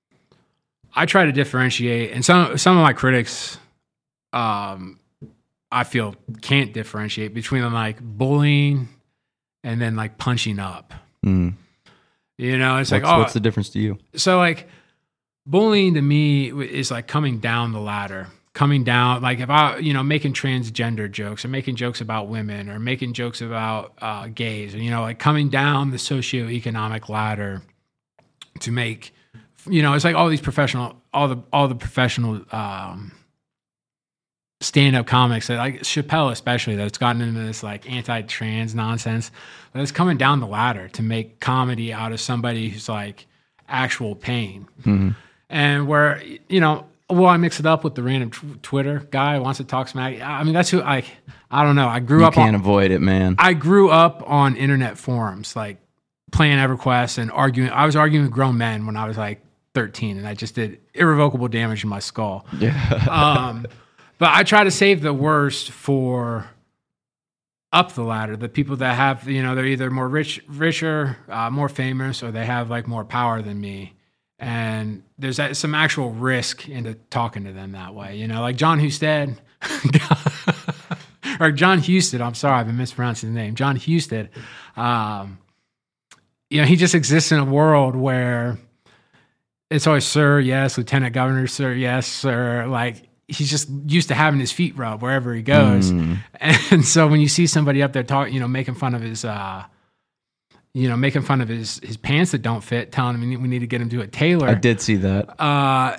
Speaker 2: I try to differentiate, and some some of my critics, um, I feel can't differentiate between like bullying and then like punching up. Mm. You know, it's
Speaker 1: what's,
Speaker 2: like, oh,
Speaker 1: what's the difference to you?
Speaker 2: So like, bullying to me is like coming down the ladder. Coming down, like if I, you know, making transgender jokes or making jokes about women or making jokes about uh, gays, and you know, like coming down the socioeconomic ladder to make, you know, it's like all these professional, all the all the professional um, stand-up comics, that, like Chappelle especially, that's gotten into this like anti-trans nonsense. But it's coming down the ladder to make comedy out of somebody who's like actual pain, mm-hmm. and where you know. Well, I mix it up with the random t- Twitter guy who wants to talk smack. I mean, that's who I. I don't know. I grew
Speaker 1: you
Speaker 2: up.
Speaker 1: You can't
Speaker 2: on,
Speaker 1: avoid it, man.
Speaker 2: I grew up on internet forums, like playing EverQuest and arguing. I was arguing with grown men when I was like thirteen, and I just did irrevocable damage in my skull.
Speaker 1: Yeah.
Speaker 2: um, but I try to save the worst for up the ladder. The people that have, you know, they're either more rich, richer, uh, more famous, or they have like more power than me. And there's some actual risk into talking to them that way, you know, like John Husted, or John Husted. I'm sorry, I've been mispronouncing the name. John Husted. Um, you know, he just exists in a world where it's always sir, yes, lieutenant governor, sir, yes, sir. Like he's just used to having his feet rubbed wherever he goes. Mm. And so when you see somebody up there talking, you know, making fun of his, uh, you know, making fun of his, his pants that don't fit, telling him we need, we need to get him to a tailor.
Speaker 1: I did see that.
Speaker 2: Uh,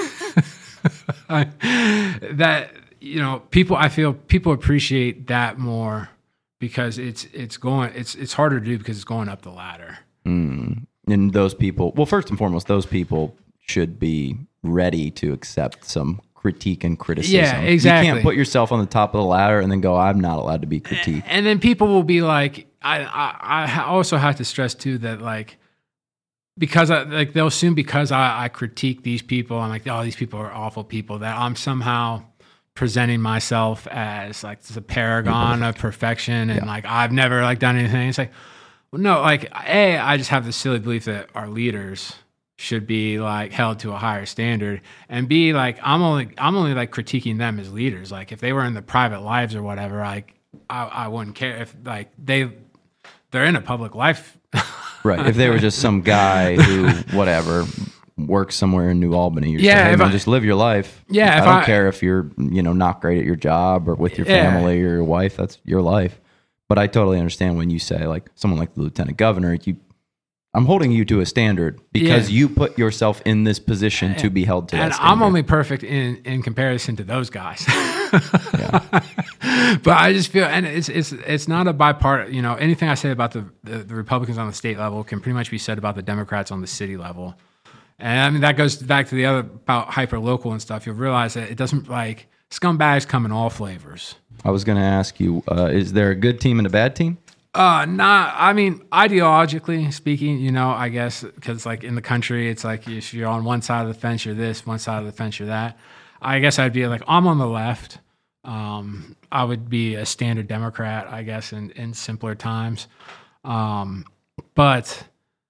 Speaker 2: that, you know, people, I feel people appreciate that more because it's, it's going, it's, it's harder to do because it's going up the ladder.
Speaker 1: Mm. And those people, well, first and foremost, those people should be ready to accept some critique and criticism.
Speaker 2: Yeah, exactly.
Speaker 1: You can't put yourself on the top of the ladder and then go, I'm not allowed to be critiqued.
Speaker 2: And then people will be like, I, I, I also have to stress too that like, because I, like they'll assume because I, I critique these people, I'm like, oh, these people are awful people, that I'm somehow presenting myself as like this a paragon of perfection. And yeah. like, I've never like done anything. It's like, well, no, like, A, I just have this silly belief that our leaders should be like held to a higher standard, and B, like I'm only I'm only like critiquing them as leaders. Like if they were in the private lives or whatever, like I, I wouldn't care if like they they're in a public life.
Speaker 1: Right. If they were just some guy who whatever works somewhere in New Albany, you're
Speaker 2: yeah,
Speaker 1: saying, hey, man,
Speaker 2: I,
Speaker 1: just live your life.
Speaker 2: Yeah,
Speaker 1: I
Speaker 2: if
Speaker 1: don't
Speaker 2: I,
Speaker 1: care if you're you know not great at your job or with your
Speaker 2: yeah.
Speaker 1: family or your wife. That's your life. But I totally understand when you say like someone like the lieutenant governor, you. I'm holding you to a standard because yeah. you put yourself in this position to be held to that
Speaker 2: and
Speaker 1: standard.
Speaker 2: I'm only perfect in, in comparison to those guys. But I just feel, and it's it's it's not a bipartisan, you know, anything I say about the, the, the Republicans on the state level can pretty much be said about the Democrats on the city level. And I mean, that goes back to the other about hyper-local and stuff. You'll realize that it doesn't, like, scumbags come in all flavors.
Speaker 1: I was going to ask you, uh, is there a good team and a bad team?
Speaker 2: Uh, not, I mean, ideologically speaking, you know, I guess, because like in the country, it's like if you're on one side of the fence, you're this, one side of the fence, you're that. I guess I'd be like, I'm on the left. Um, I would be a standard Democrat, I guess, in, in simpler times. Um, but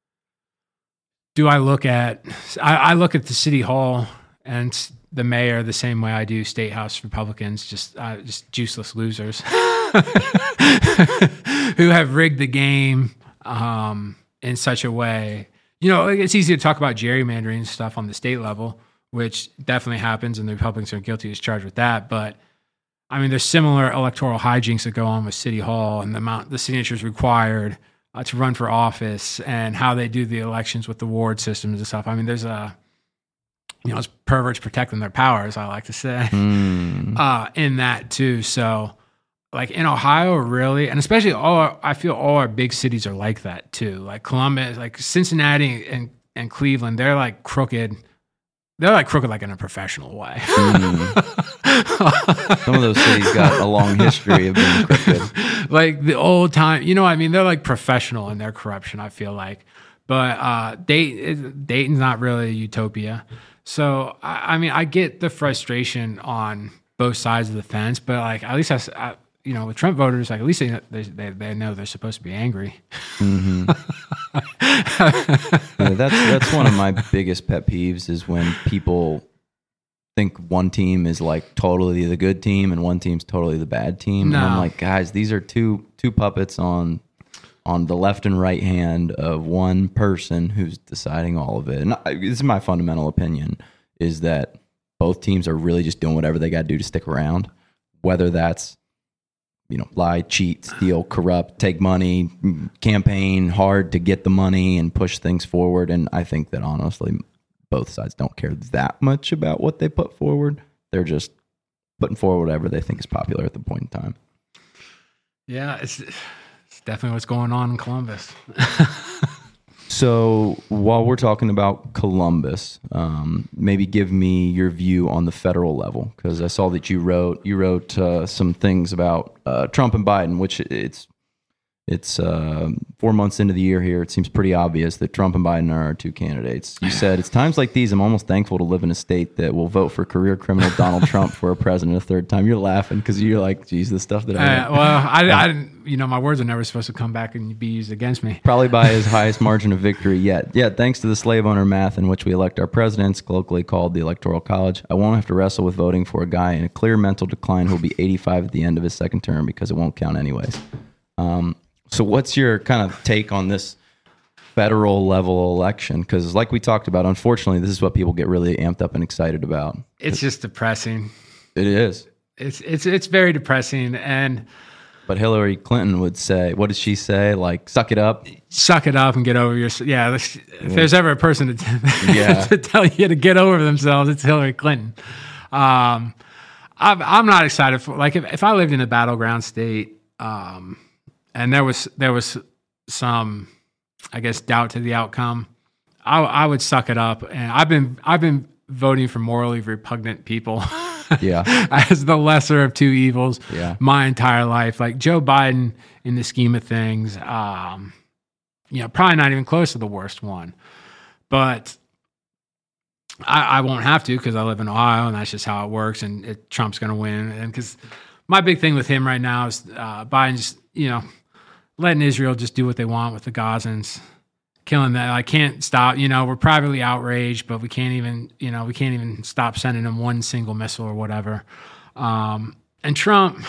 Speaker 2: do I look at, I, I look at the city hall and the mayor the same way I do state house Republicans, just, uh, just juiceless losers. Who have rigged the game um, in such a way. You know, it's easy to talk about gerrymandering stuff on the state level, which definitely happens, and the Republicans are guilty as charged with that. But, I mean, there's similar electoral hijinks that go on with City Hall and the amount the signatures required uh, to run for office and how they do the elections with the ward systems and stuff. I mean, there's a, you know, it's perverts protecting their powers, I like to say, mm. uh, in that too. So, like in Ohio, really, and especially all, our, I feel all our big cities are like that too. Like Columbus, like Cincinnati and, and Cleveland, they're like crooked. They're like crooked, like in a professional way.
Speaker 1: Mm. Some of those cities got a long history of being crooked.
Speaker 2: Like the old time, you know what I mean? They're like professional in their corruption, I feel like. But uh, Dayton, Dayton's not really a utopia. So, I, I mean, I get the frustration on both sides of the fence, but like at least I, I you know, with Trump voters, like at least they they, they know they're supposed to be angry. Mm-hmm.
Speaker 1: Yeah, that's that's one of my biggest pet peeves is when people think one team is like totally the good team and one team's totally the bad team.
Speaker 2: No.
Speaker 1: And I'm like, guys, these are two two puppets on on the left and right hand of one person who's deciding all of it. And I, this is my fundamental opinion, is that both teams are really just doing whatever they got to do to stick around, whether that's, you know, lie, cheat, steal, corrupt, take money, campaign hard to get the money and push things forward. And I think that honestly, both sides don't care that much about what they put forward. They're just putting forward whatever they think is popular at the point in time.
Speaker 2: Yeah, it's, it's definitely what's going on in Columbus.
Speaker 1: So while we're talking about Columbus, um, maybe give me your view on the federal level, because I saw that you wrote you wrote uh, some things about uh, Trump and Biden, which it's it's uh, four months into the year here. It seems pretty obvious that Trump and Biden are our two candidates. You said, it's times like these I'm almost thankful to live in a state that will vote for career criminal Donald Trump for a president a third time. You're laughing because you're like, geez, the stuff that I
Speaker 2: uh, well, I, I didn't, you know, my words are never supposed to come back and be used against me.
Speaker 1: Probably by his highest margin of victory yet. Yeah, thanks to the slave owner math in which we elect our presidents, colloquially called the Electoral College, I won't have to wrestle with voting for a guy in a clear mental decline who will be eighty-five at the end of his second term because it won't count anyways. Um, so what's your kind of take on this federal level election? Because like we talked about, unfortunately, this is what people get really amped up and excited about.
Speaker 2: It's just depressing.
Speaker 1: It is.
Speaker 2: It's it's it's very depressing. And
Speaker 1: but Hillary Clinton would say, what did she say? Like, suck it up.
Speaker 2: Suck it up and get over your. Yeah, if there's ever a person to,
Speaker 1: yeah.
Speaker 2: to tell you to get over themselves, it's Hillary Clinton. Um, I'm I'm not excited for, like, if, if I lived in a battleground state, um, and there was there was some, I guess, doubt to the outcome, I, I would suck it up. And I've been I've been voting for morally repugnant people.
Speaker 1: Yeah,
Speaker 2: as the lesser of two evils.
Speaker 1: Yeah,
Speaker 2: my entire life. Like Joe Biden, in the scheme of things, um, you know, probably not even close to the worst one. But I, I won't have to because I live in Ohio, and that's just how it works. And it, Trump's going to win. And because my big thing with him right now is uh, Biden's, you know, letting Israel just do what they want with the Gazans, killing that. I can't stop. You know, we're privately outraged, but we can't even, you know, we can't even stop sending them one single missile or whatever. Um, and Trump,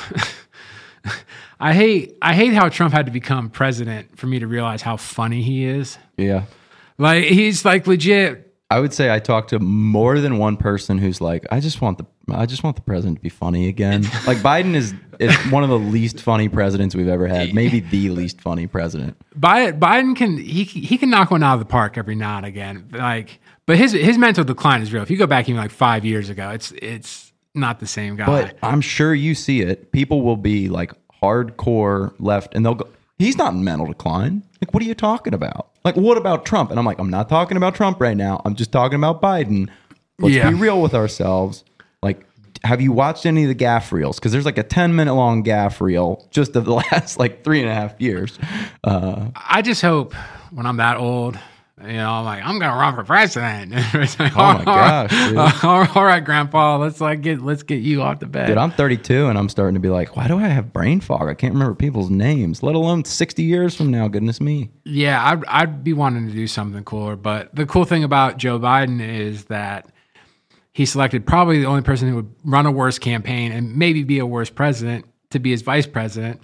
Speaker 2: I hate, I hate how Trump had to become president for me to realize how funny he is.
Speaker 1: Yeah,
Speaker 2: like he's like legit.
Speaker 1: I would say I talked to more than one person who's like, I just want the, I just want the president to be funny again. Like Biden is, is one of the least funny presidents we've ever had, maybe the least funny president.
Speaker 2: Biden, Biden can he he can knock one out of the park every now and again. Like, but his his mental decline is real. If you go back even like five years ago, it's it's not the same guy.
Speaker 1: But I'm sure you see it. People will be like hardcore left, and they'll go, he's not in mental decline. Like, what are you talking about? Like, what about Trump? And I'm like, I'm not talking about Trump right now. I'm just talking about Biden. Let's
Speaker 2: yeah.
Speaker 1: be real with ourselves. Like, have you watched any of the gaff reels? Because there's like a ten minute long gaff reel just of the last like three and a half years. Uh,
Speaker 2: I just hope when I'm that old, you know, I'm like, I'm going to run for president. Like,
Speaker 1: oh my gosh, dude.
Speaker 2: all right, Grandpa, let's like get let's get you off the bed.
Speaker 1: Dude, I'm thirty-two and I'm starting to be like, why do I have brain fog? I can't remember people's names, let alone sixty years from now. Goodness me.
Speaker 2: Yeah, I'd, I'd be wanting to do something cooler. But the cool thing about Joe Biden is that he selected probably the only person who would run a worse campaign and maybe be a worse president to be his vice president,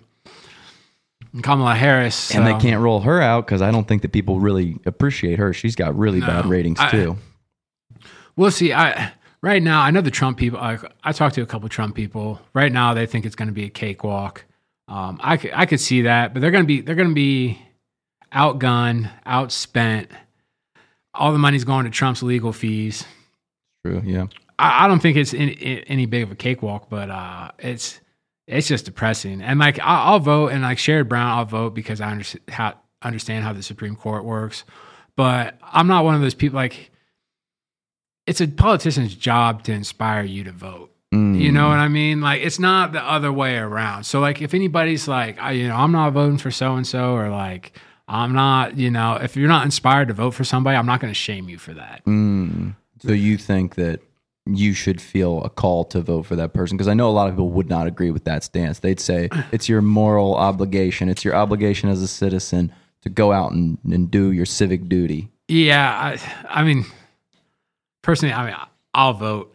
Speaker 2: Kamala Harris. So.
Speaker 1: And they can't roll her out because I don't think that people really appreciate her. She's got really no, bad ratings
Speaker 2: I,
Speaker 1: too.
Speaker 2: We'll see. I right now, I know the Trump people. I, I talked to a couple of Trump people. Right now, they think it's going to be a cakewalk. Um, I could, I could see that, but they're going to be they're going to be outgunned, outspent. All the money's going to Trump's legal fees.
Speaker 1: True. Yeah.
Speaker 2: I, I don't think it's any, any big of a cakewalk, but uh, it's. It's just depressing. And like, I'll, I'll vote, and like Sherrod Brown, I'll vote because I understand how, understand how the Supreme Court works. But I'm not one of those people, like, it's a politician's job to inspire you to vote. Mm. You know what I mean? Like, it's not the other way around. So like, if anybody's like, I, you know, I'm not voting for so-and-so, or like, I'm not, you know, if you're not inspired to vote for somebody, I'm not going to shame you for that.
Speaker 1: Mm. So you think that you should feel a call to vote for that person? Because I know a lot of people would not agree with that stance. They'd say it's your moral obligation. It's your obligation as a citizen to go out and, and do your civic duty.
Speaker 2: Yeah. I, I mean, personally, I mean, I'll vote.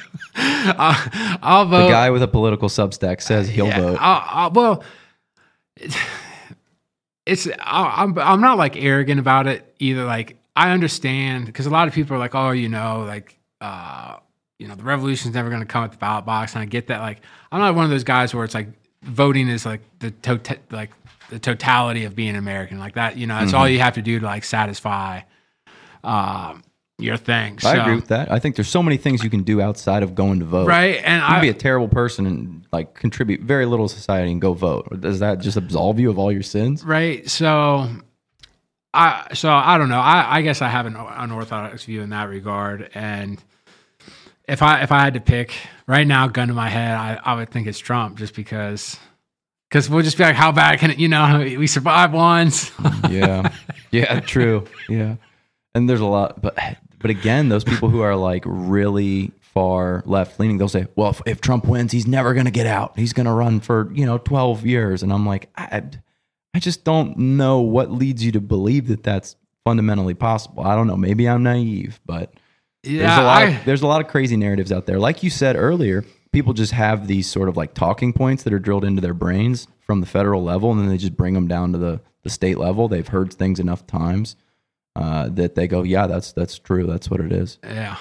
Speaker 2: I'll, I'll vote.
Speaker 1: The guy with a political Substack says he'll
Speaker 2: yeah,
Speaker 1: vote.
Speaker 2: I'll, I'll, well, it's, it's I'm I'm not like arrogant about it either. Like I understand because a lot of people are like, oh, you know, like uh, you know, the revolution's never going to come at the ballot box, and I get that. Like I'm not one of those guys where it's like voting is like the to- like the totality of being American, like that. You know, that's mm-hmm. all you have to do to like satisfy um, your thing. So,
Speaker 1: I agree with that. I think there's so many things you can do outside of going to vote.
Speaker 2: Right, and
Speaker 1: you can
Speaker 2: I
Speaker 1: be a terrible person and like contribute very little to society and go vote. Or does that just absolve you of all your sins?
Speaker 2: Right. So, I so I don't know. I, I guess I have an unorthodox view in that regard, and if I if I had to pick right now, gun to my head, I, I would think it's Trump, just because. Because we'll just be like, how bad can it, you know, we survived once.
Speaker 1: yeah. Yeah, true. Yeah. And there's a lot, but but again, those people who are like really far left leaning, they'll say, well, if, if Trump wins, he's never going to get out. He's going to run for, you know, twelve years. And I'm like, I, I just don't know what leads you to believe that that's fundamentally possible. I don't know. Maybe I'm naive, but
Speaker 2: yeah,
Speaker 1: there's a lot
Speaker 2: I,
Speaker 1: of, there's a lot of crazy narratives out there. Like you said earlier, people just have these sort of like talking points that are drilled into their brains from the federal level, and then they just bring them down to the, the state level. They've heard things enough times uh, that they go, yeah, that's that's true. That's what it is.
Speaker 2: Yeah.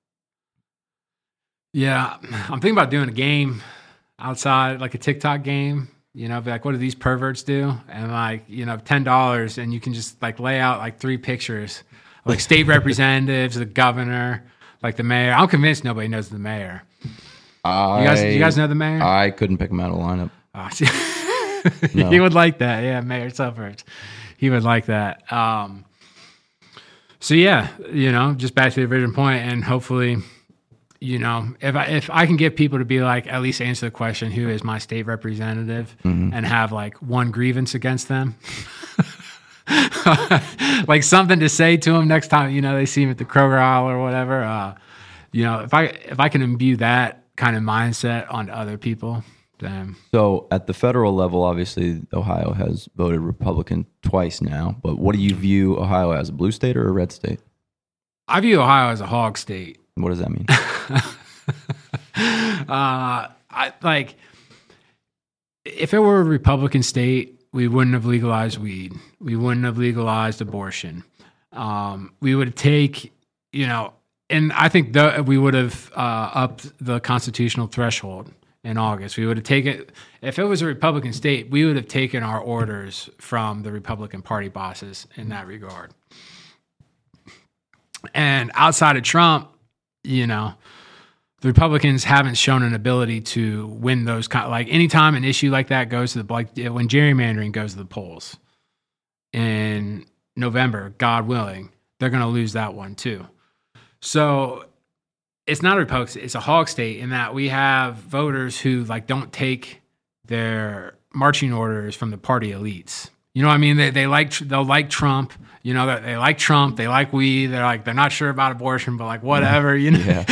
Speaker 2: Yeah. I'm thinking about doing a game outside, like a TikTok game, you know, be like, what do these perverts do? And like, you know, ten dollars, and you can just like lay out like three pictures, like state representatives, the governor, like the mayor. I'm convinced nobody knows the mayor.
Speaker 1: I,
Speaker 2: you guys, you guys know the mayor?
Speaker 1: I couldn't pick him out of the lineup.
Speaker 2: Oh, see, no. He would like that. Yeah, Mayor Suburbs. He would like that. Um, so yeah, you know, just back to the original point, and hopefully, you know, if I if I can get people to be like, at least answer the question, who is my state representative, mm-hmm. and have like one grievance against them. Like something to say to them next time, you know, they see him at the Kroger aisle or whatever. Uh, you know, if I if I can imbue that kind of mindset on other people, then.
Speaker 1: So at the federal level, obviously Ohio has voted Republican twice now. But what do you view Ohio as, a blue state or a red state?
Speaker 2: I view Ohio as a hog state.
Speaker 1: What does that mean?
Speaker 2: uh, I like if it were a Republican state, we wouldn't have legalized weed. We wouldn't have legalized abortion. Um, we would take, you know, and I think the, we would have uh, upped the constitutional threshold in August. We would have taken, if it was a Republican state, we would have taken our orders from the Republican Party bosses in that regard. And outside of Trump, you know, the Republicans haven't shown an ability to win those kind. Like anytime an issue like that goes to the, like when gerrymandering goes to the polls in November, God willing, they're going to lose that one too. So it's not a Republican, it's a hog state in that we have voters who like don't take their marching orders from the party elites. You know what I mean? They they like they'll like Trump. You know, they like Trump. They like weed. They're like they're not sure about abortion, but like whatever. You know,
Speaker 1: yeah.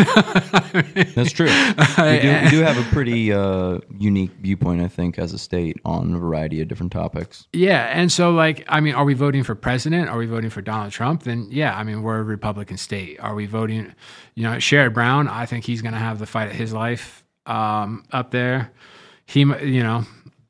Speaker 1: That's true. We do, we do have a pretty uh, unique viewpoint, I think, as a state on a variety of different topics.
Speaker 2: Yeah, and so like, I mean, are we voting for president? Are we voting for Donald Trump? Then yeah, I mean, we're a Republican state. Are we voting? You know, Sherrod Brown. I think he's going to have the fight of his life um, up there. He, you know,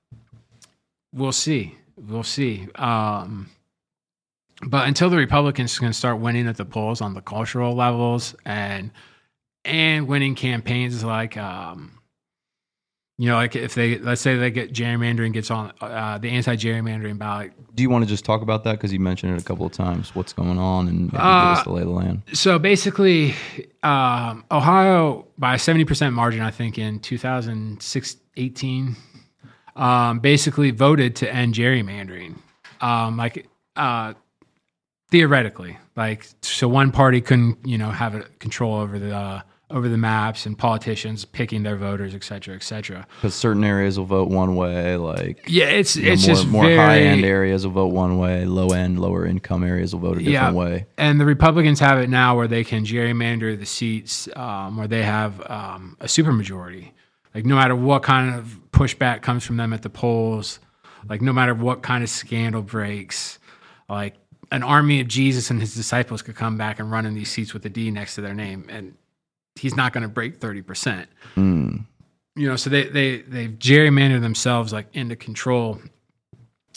Speaker 2: we'll see. We'll see. Um, but until the Republicans can start winning at the polls on the cultural levels and and winning campaigns like, um, you know, like if they, let's say they get gerrymandering gets on uh, the anti-gerrymandering ballot.
Speaker 1: Do you want to just talk about that? Because you mentioned it a couple of times. What's going on and maybe
Speaker 2: uh,
Speaker 1: give us the lay of the land.
Speaker 2: So basically, um, Ohio, by a seventy percent margin, I think in two thousand eighteen, Um, basically voted to end gerrymandering, um, like uh, theoretically, like so one party couldn't, you know, have a control over the uh, over the maps and politicians picking their voters, et cetera, et cetera.
Speaker 1: Because certain areas will vote one way, like
Speaker 2: yeah, it's
Speaker 1: you know,
Speaker 2: it's
Speaker 1: more,
Speaker 2: just
Speaker 1: more
Speaker 2: very,
Speaker 1: high end areas will vote one way, low end, lower income areas will vote a different
Speaker 2: yeah,
Speaker 1: way.
Speaker 2: And the Republicans have it now where they can gerrymander the seats, um, where they have um, a supermajority. Like no matter what kind of pushback comes from them at the polls, like no matter what kind of scandal breaks, like an army of Jesus and his disciples could come back and run in these seats with a D next to their name, and he's not going to break thirty percent.
Speaker 1: Mm.
Speaker 2: You know, so they they they've gerrymandered themselves like into control.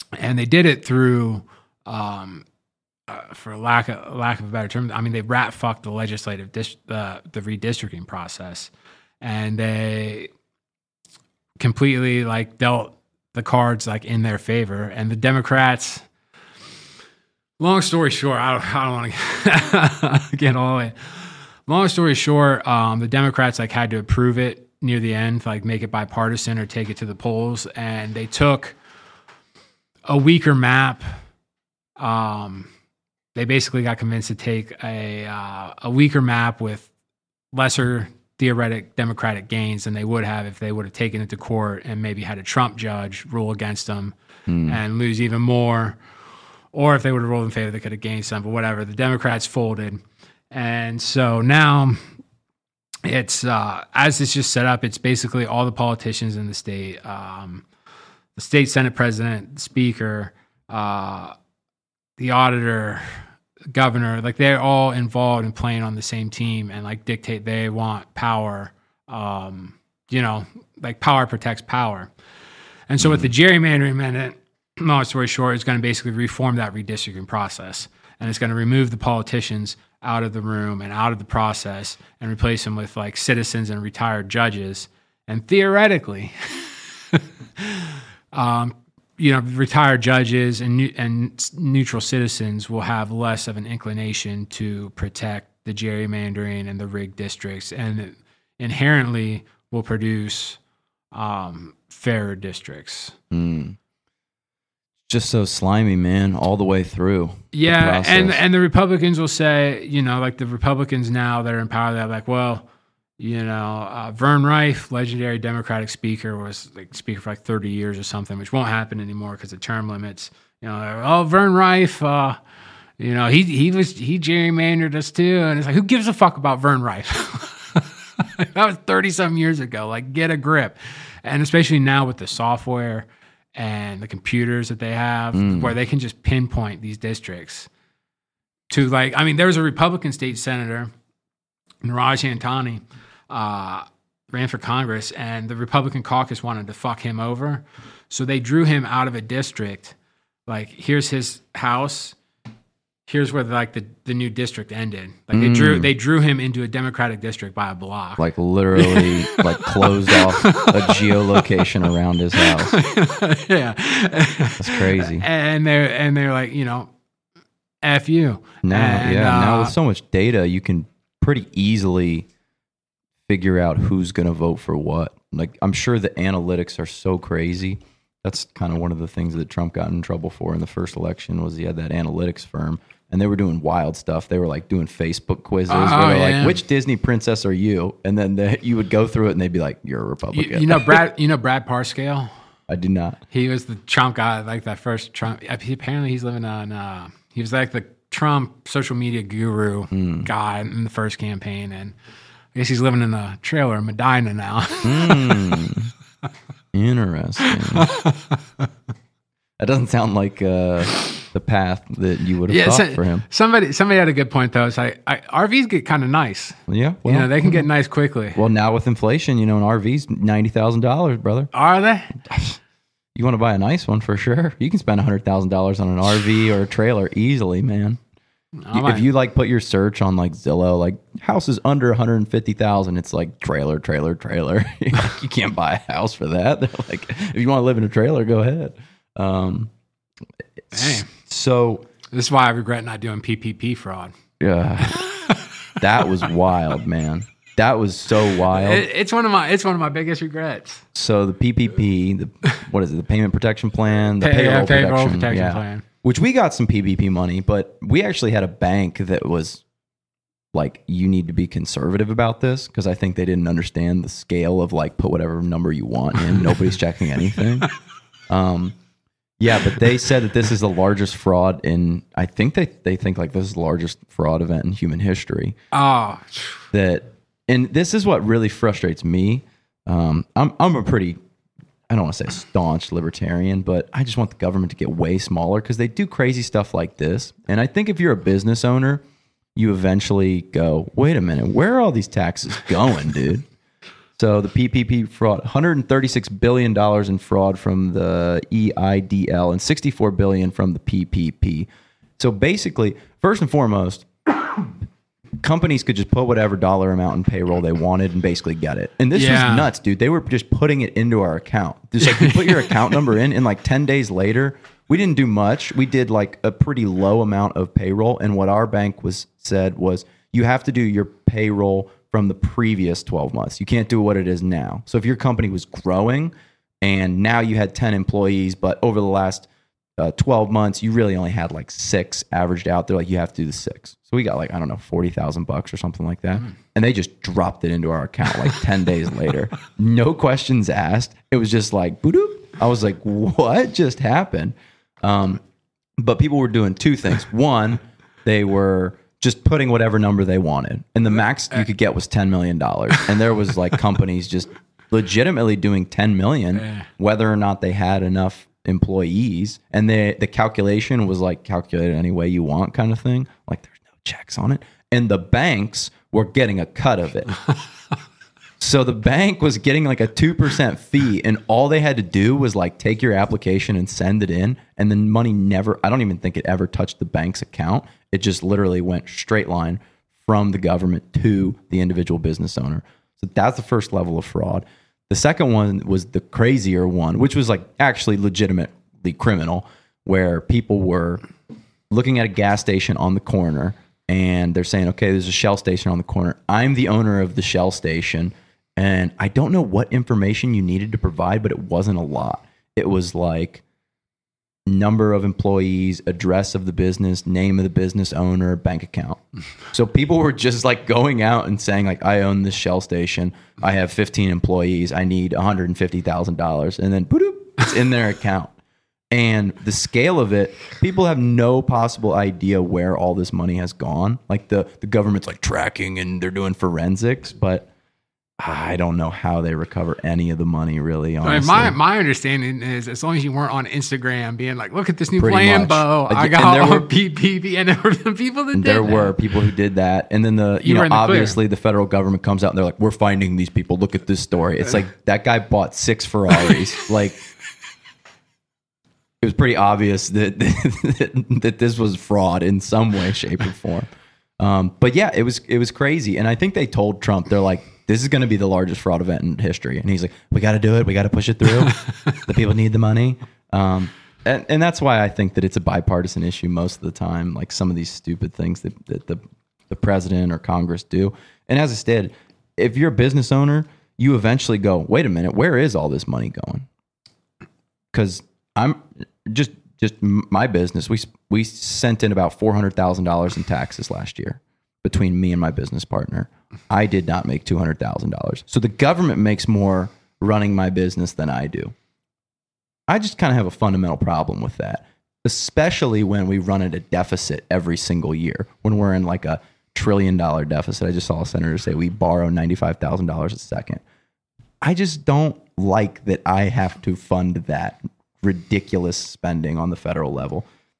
Speaker 2: and they did it through, um, uh, for lack of lack of a better term, I mean, they rat fucked the legislative dis- uh, the redistricting process, and they completely like dealt the cards like in their favor, and the Democrats. Long story short, I don't, I don't want to get all the way. Long story short, um, the Democrats like had to approve it near the end, like make it bipartisan or take it to the polls, and they took a weaker map. Um, they basically got convinced to take a uh, a weaker map with lesser theoretic Democratic gains than they would have if they would have taken it to court and maybe had a Trump judge rule against them mm. and lose even more. Or if they would have rolled in favor, they could have gained some, but whatever. The Democrats folded. And so now it's, uh, as it's just set up, it's basically all the politicians in the state, um, the state Senate president, the speaker, uh, the auditor, governor, like they're all involved in playing on the same team and like dictate they want power. Um, you know, like power protects power. And so mm-hmm. with the gerrymandering amendment, long story short, it's going to basically reform that redistricting process. And it's going to remove the politicians out of the room and out of the process and replace them with like citizens and retired judges. And theoretically, um, you know, retired judges and new, and neutral citizens will have less of an inclination to protect the gerrymandering and the rigged districts, and inherently will produce um, fairer districts.
Speaker 1: Mm. Just so slimy, man, all the way through.
Speaker 2: Yeah, and and the Republicans will say, you know, like the Republicans now that are in power, they're like, well, you know, uh, Vern Reif, legendary Democratic speaker, was like speaker for like thirty years or something, which won't happen anymore because of term limits. You know, oh, Vern Reif, uh, you know, he he was he gerrymandered us too, and it's like, who gives a fuck about Vern Reif? That was thirty some years ago. Like, get a grip, and especially now with the software and the computers that they have, mm. where they can just pinpoint these districts to like, I mean, there was a Republican state senator, Niraj Antani, uh, ran for Congress, and the Republican caucus wanted to fuck him over. So they drew him out of a district. Like, here's his house. Here's where like the, the new district ended. Like they mm. drew they drew him into a Democratic district by a block.
Speaker 1: Like literally like closed off a geolocation around his house.
Speaker 2: Yeah.
Speaker 1: That's crazy.
Speaker 2: And they're and they're like, you know, F you.
Speaker 1: Now
Speaker 2: and,
Speaker 1: yeah,
Speaker 2: uh,
Speaker 1: now with so much data you can pretty easily figure out who's gonna vote for what. Like I'm sure the analytics are so crazy. That's kind of one of the things that Trump got in trouble for in the first election was he had that analytics firm. And they were doing wild stuff. They were like doing Facebook quizzes
Speaker 2: oh,
Speaker 1: where they're
Speaker 2: yeah.
Speaker 1: like, "Which Disney princess are you?" And then they, you would go through it, and they'd be like, "You're a Republican."
Speaker 2: You, you know Brad. You know Brad Parscale.
Speaker 1: I do not.
Speaker 2: He was the Trump guy, like that first Trump. Apparently, he's living on. Uh, he was like the Trump social media guru mm. guy in the first campaign, and I guess he's living in a trailer in Medina now.
Speaker 1: mm. Interesting. That doesn't sound like uh, the path that you would have
Speaker 2: yeah,
Speaker 1: thought
Speaker 2: so,
Speaker 1: for him.
Speaker 2: Somebody, somebody had a good point though. It's like I, R Vs get kind of nice.
Speaker 1: Yeah, well,
Speaker 2: you know they can get nice quickly.
Speaker 1: Well, now with inflation, you know, an R V's ninety thousand dollars, brother.
Speaker 2: Are they?
Speaker 1: You want to buy a nice one for sure. You can spend a hundred thousand dollars on an R V or a trailer easily, man. Oh, if you like put your search on like Zillow, like houses under one hundred fifty thousand, it's like trailer, trailer, trailer. You can't buy a house for that. They're like, if you want to live in a trailer, go ahead. Um,
Speaker 2: Dang.
Speaker 1: So
Speaker 2: this is why I regret not doing P P P fraud.
Speaker 1: Yeah, that was wild, man. That was so wild.
Speaker 2: It, it's one of my it's one of my biggest regrets.
Speaker 1: So the P P P, the what is it? The payment protection plan, the
Speaker 2: Pay,
Speaker 1: payroll,
Speaker 2: yeah, payroll
Speaker 1: protection,
Speaker 2: protection
Speaker 1: yeah.
Speaker 2: plan.
Speaker 1: Which we got some P P P money, but we actually had a bank that was like, you need to be conservative about this because I think they didn't understand the scale of like put whatever number you want in. Nobody's checking anything. Um, yeah, but they said that this is the largest fraud in. I think they they think like this is the largest fraud event in human history.
Speaker 2: Oh,
Speaker 1: that and this is what really frustrates me. Um, I'm I'm a pretty. I don't want to say staunch libertarian, but I just want the government to get way smaller because they do crazy stuff like this. And I think if you're a business owner, you eventually go, wait a minute, where are all these taxes going, dude? So the P P P fraud, one hundred thirty-six billion dollars in fraud from the E I D L and sixty-four billion dollars from the P P P. So basically, first and foremost, companies could just put whatever dollar amount in payroll they wanted and basically get it. And this
Speaker 2: Yeah.
Speaker 1: was nuts, dude. They were just putting it into our account. Just like you put your account number in, and like ten days later, we didn't do much. We did like a pretty low amount of payroll. And what our bank was said was, you have to do your payroll from the previous twelve months. You can't do what it is now. So if your company was growing and now you had ten employees, but over the last uh, twelve months, you really only had like six averaged out. They're like, you have to do the six. So we got like, I don't know, forty thousand bucks or something like that. Mm. And they just dropped it into our account like ten days later. No questions asked. It was just like, boo-doop. I was like, what just happened? Um, but people were doing two things. One, they were just putting whatever number they wanted. And the max you could get was ten million dollars. And there was like companies just legitimately doing ten million dollars, whether or not they had enough employees. And they, the calculation was like calculated any way you want kind of thing. Like there's no checks on it. And the banks were getting a cut of it. So the bank was getting like a two percent fee, and all they had to do was like take your application and send it in, and then money never, I don't even think it ever touched the bank's account. It just literally went straight line from the government to the individual business owner. So that's the first level of fraud. The second one was the crazier one, which was like actually legitimately criminal, where people were looking at a gas station on the corner and they're saying, okay, there's a Shell station on the corner. I'm the owner of the Shell station. And I don't know what information you needed to provide, but it wasn't a lot. It was like number of employees, address of the business, name of the business owner, bank account. So people were just like going out and saying like, I own this Shell station. I have fifteen employees. I need one hundred fifty thousand dollars. And then boop, it's in their account. And the scale of it, people have no possible idea where all this money has gone. Like the, the government's like tracking and they're doing forensics, but I don't know how they recover any of the money, really, honestly.
Speaker 2: My my understanding is as long as you weren't on Instagram being like, look at this new
Speaker 1: Pretty
Speaker 2: Lambo,
Speaker 1: much.
Speaker 2: I
Speaker 1: And
Speaker 2: got
Speaker 1: there
Speaker 2: all
Speaker 1: were-
Speaker 2: P P P, and there were the people that did
Speaker 1: There
Speaker 2: that.
Speaker 1: were people who did that. And then the, you,
Speaker 2: You were
Speaker 1: know,
Speaker 2: in the clear.
Speaker 1: obviously the federal government comes out and they're like, we're finding these people. Look at this story. It's like that guy bought six Ferraris. Like, it was pretty obvious that, that that this was fraud in some way, shape, or form. Um, but yeah, it was it was crazy. And I think they told Trump, they're like, this is going to be the largest fraud event in history. And he's like, we got to do it. We got to push it through. The people need the money. Um, and, and that's why I think that it's a bipartisan issue most of the time, like some of these stupid things that, that the, the president or Congress do. And as I said, if you're a business owner, you eventually go, wait a minute, where is all this money going? Because I'm just just my business. We we sent in about four hundred thousand dollars in taxes last year between me and my business partner. I did not make two hundred thousand dollars. So the government makes more running my business than I do. I just kind of have a fundamental problem with that, especially when we run at a deficit every single year, when we're in like a trillion dollar deficit. I just saw a senator say we borrow ninety-five thousand dollars a second. I just don't like that I have to fund that ridiculous spending on the federal level.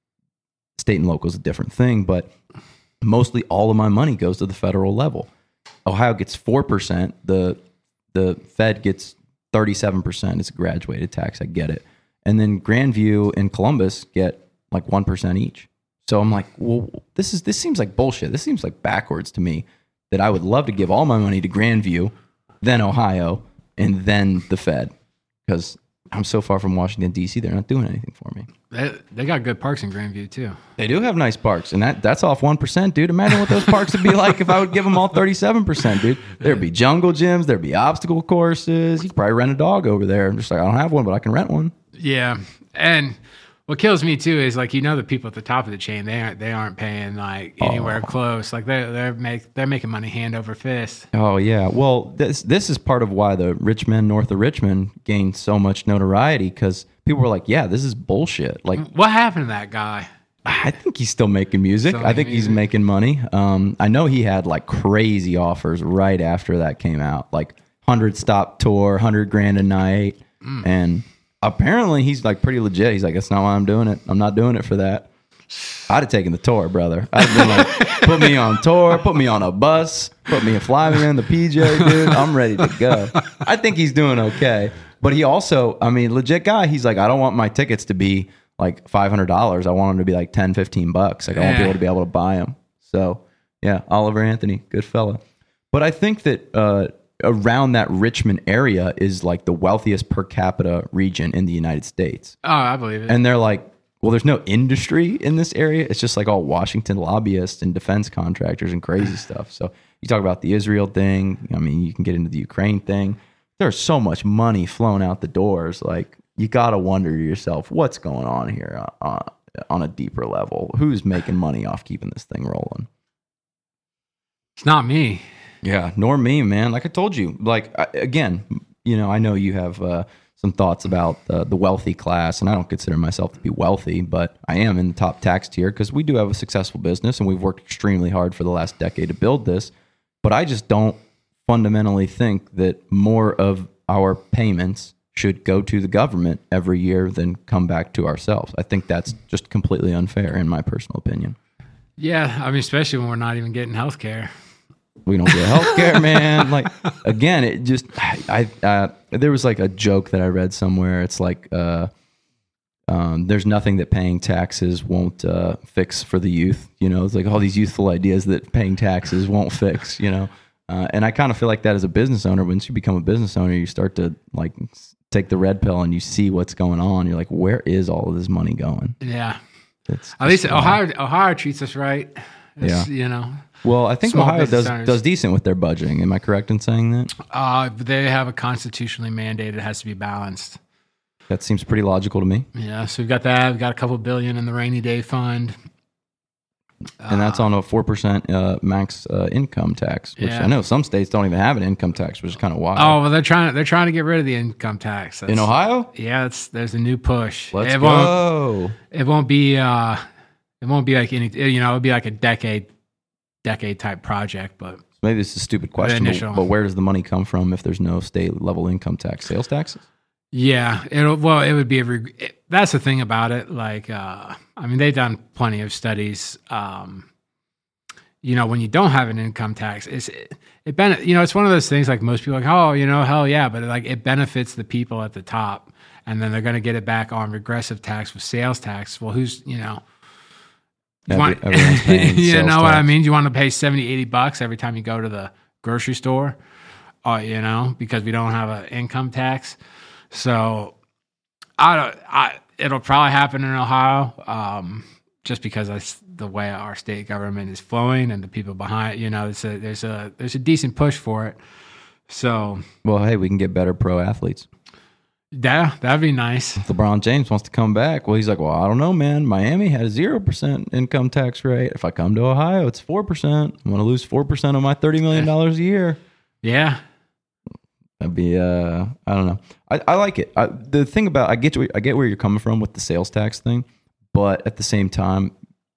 Speaker 1: State and local is a different thing, but mostly all of my money goes to the federal level. Ohio gets four percent. The the Fed gets thirty-seven percent. It's a graduated tax. I get it. And then Grandview and Columbus get like one percent each. So I'm like, well, this is this seems like bullshit. This seems like backwards to me, that I would love to give all my money to Grandview, then Ohio, and then the Fed, because I'm so far from Washington, D C, they're not doing anything for me.
Speaker 2: They, they got good parks in Grandview, too.
Speaker 1: They do have nice parks, and that that's off one percent, dude. Imagine what those parks would be like if I would give them all thirty-seven percent, dude. There'd be jungle gyms. There'd be obstacle courses. You could probably rent a dog over there. I'm just like, I don't have one, but I can rent one.
Speaker 2: Yeah. And what kills me, too, is like, you know, the people at the top of the chain, they aren't they aren't paying like anywhere
Speaker 1: Oh.
Speaker 2: close. Like they're, they're, make, they're making money hand over fist.
Speaker 1: Oh, yeah. Well, this this is part of why the rich men north of Richmond gained so much notoriety, because people were like, yeah, this is bullshit. Like,
Speaker 2: What happened to that guy?
Speaker 1: I think he's still making music.
Speaker 2: Still
Speaker 1: I think
Speaker 2: making
Speaker 1: he's
Speaker 2: music?
Speaker 1: making money. Um, I know he had like crazy offers right after that came out, like hundred stop tour, hundred grand a night,
Speaker 2: Mm.
Speaker 1: and apparently he's like pretty legit. He's like, that's not why I'm doing it. I'm not doing it for that. I'd have taken the tour, brother. I'd have been like, put me on tour, put me on a bus, put me, fly me in the P J, dude. I'm ready to go. I think he's doing okay. But he also, I mean, legit guy, he's like, I don't want my tickets to be like five hundred dollars. I want them to be like ten, fifteen bucks. Like, I want
Speaker 2: Yeah.
Speaker 1: people to be able to buy them. So, yeah, Oliver Anthony, good fella. But I think that uh, around that Richmond area is like the wealthiest per capita region in the United States.
Speaker 2: Oh, I believe it.
Speaker 1: And they're like, well, there's no industry in this area. It's just like all Washington lobbyists and defense contractors and crazy stuff. So you talk about the Israel thing. I mean, you can get into the Ukraine thing. There's so much money flowing out the doors. Like, you got to wonder to yourself, what's going on here on, on a deeper level? Who's making money off keeping this thing rolling?
Speaker 2: It's not me.
Speaker 1: Yeah, nor me, man. Like I told you, like, I, again, you know, I know you have uh, some thoughts about uh, the wealthy class, and I don't consider myself to be wealthy, but I am in the top tax tier because we do have a successful business and we've worked extremely hard for the last decade to build this. But I just don't fundamentally think that more of our payments should go to the government every year than come back to ourselves. I think that's just completely unfair in my personal opinion.
Speaker 2: Yeah, I mean, especially when we're not even getting health care.
Speaker 1: We don't get healthcare, man. Like, again, it just, I, I uh, there was like a joke that I read somewhere. It's like, uh, um, there's nothing that paying taxes won't uh, fix for the youth. You know, it's like all these youthful ideas that paying taxes won't fix, you know? Uh, and I kind of feel like that as a business owner. Once you become a business owner, you start to like take the red pill and you see what's going on. You're like, where is all of this money going?
Speaker 2: Yeah.
Speaker 1: It's
Speaker 2: At least
Speaker 1: just,
Speaker 2: Ohio, Ohio treats us right. It's,
Speaker 1: Yeah.
Speaker 2: You know,
Speaker 1: Well, I think
Speaker 2: Small
Speaker 1: Ohio
Speaker 2: business
Speaker 1: does
Speaker 2: owners.
Speaker 1: does decent with their budgeting. Am I correct in saying that?
Speaker 2: uh, they have a constitutionally mandated, it has to be balanced.
Speaker 1: That seems pretty logical to me.
Speaker 2: Yeah. So we've got that. We've got a couple billion in the rainy day fund.
Speaker 1: And that's on a four percent uh, max uh, income tax, which
Speaker 2: Yeah.
Speaker 1: I know some states don't even have an income tax, which is kind of wild.
Speaker 2: Oh, well, they're trying, they're trying to get rid of the income tax. That's,
Speaker 1: In Ohio?
Speaker 2: Yeah. It's, there's a new push.
Speaker 1: Let's
Speaker 2: it Won't,
Speaker 1: go.
Speaker 2: it won't be, uh, it won't be like any, you know, it'll be like a decade, decade type project, but
Speaker 1: Maybe this is a stupid question, but,
Speaker 2: initial.
Speaker 1: but where does the money come from if there's no state level income tax? Sales taxes?
Speaker 2: yeah, it'll, well, it would be a, reg- it, that's the thing about it. Like, uh, I mean, they've done plenty of studies. Um, you know, when you don't have an income tax, it's, it, it ben- you know, it's one of those things like most people are like, oh, you know, hell yeah. But like it benefits the people at the top and then they're going to get it back on regressive tax with sales tax. Well, who's, you know, you,
Speaker 1: Every-
Speaker 2: want,
Speaker 1: everyone's paying
Speaker 2: you
Speaker 1: sales
Speaker 2: know what I
Speaker 1: tax.
Speaker 2: mean? You want to pay seventy, eighty bucks every time you go to the grocery store, uh, you know, because we don't have an income tax. So I don't, I, it'll probably happen in Ohio, um, just because that's the way our state government is flowing and the people behind, you know, it's a, there's a, there's a decent push for it. So
Speaker 1: Well, hey, we can get better pro athletes.
Speaker 2: yeah, that'd be nice.
Speaker 1: If LeBron James wants to come back, well, he's like, well, I don't know, man. Miami had a zero percent income tax rate. If I come to Ohio, it's four percent. I'm going to lose four percent of my thirty million dollars a year.
Speaker 2: Yeah.
Speaker 1: That'd be, uh, I don't know. I, I like it. I, the thing about, I get to, I get where you're coming from with the sales tax thing, but at the same time,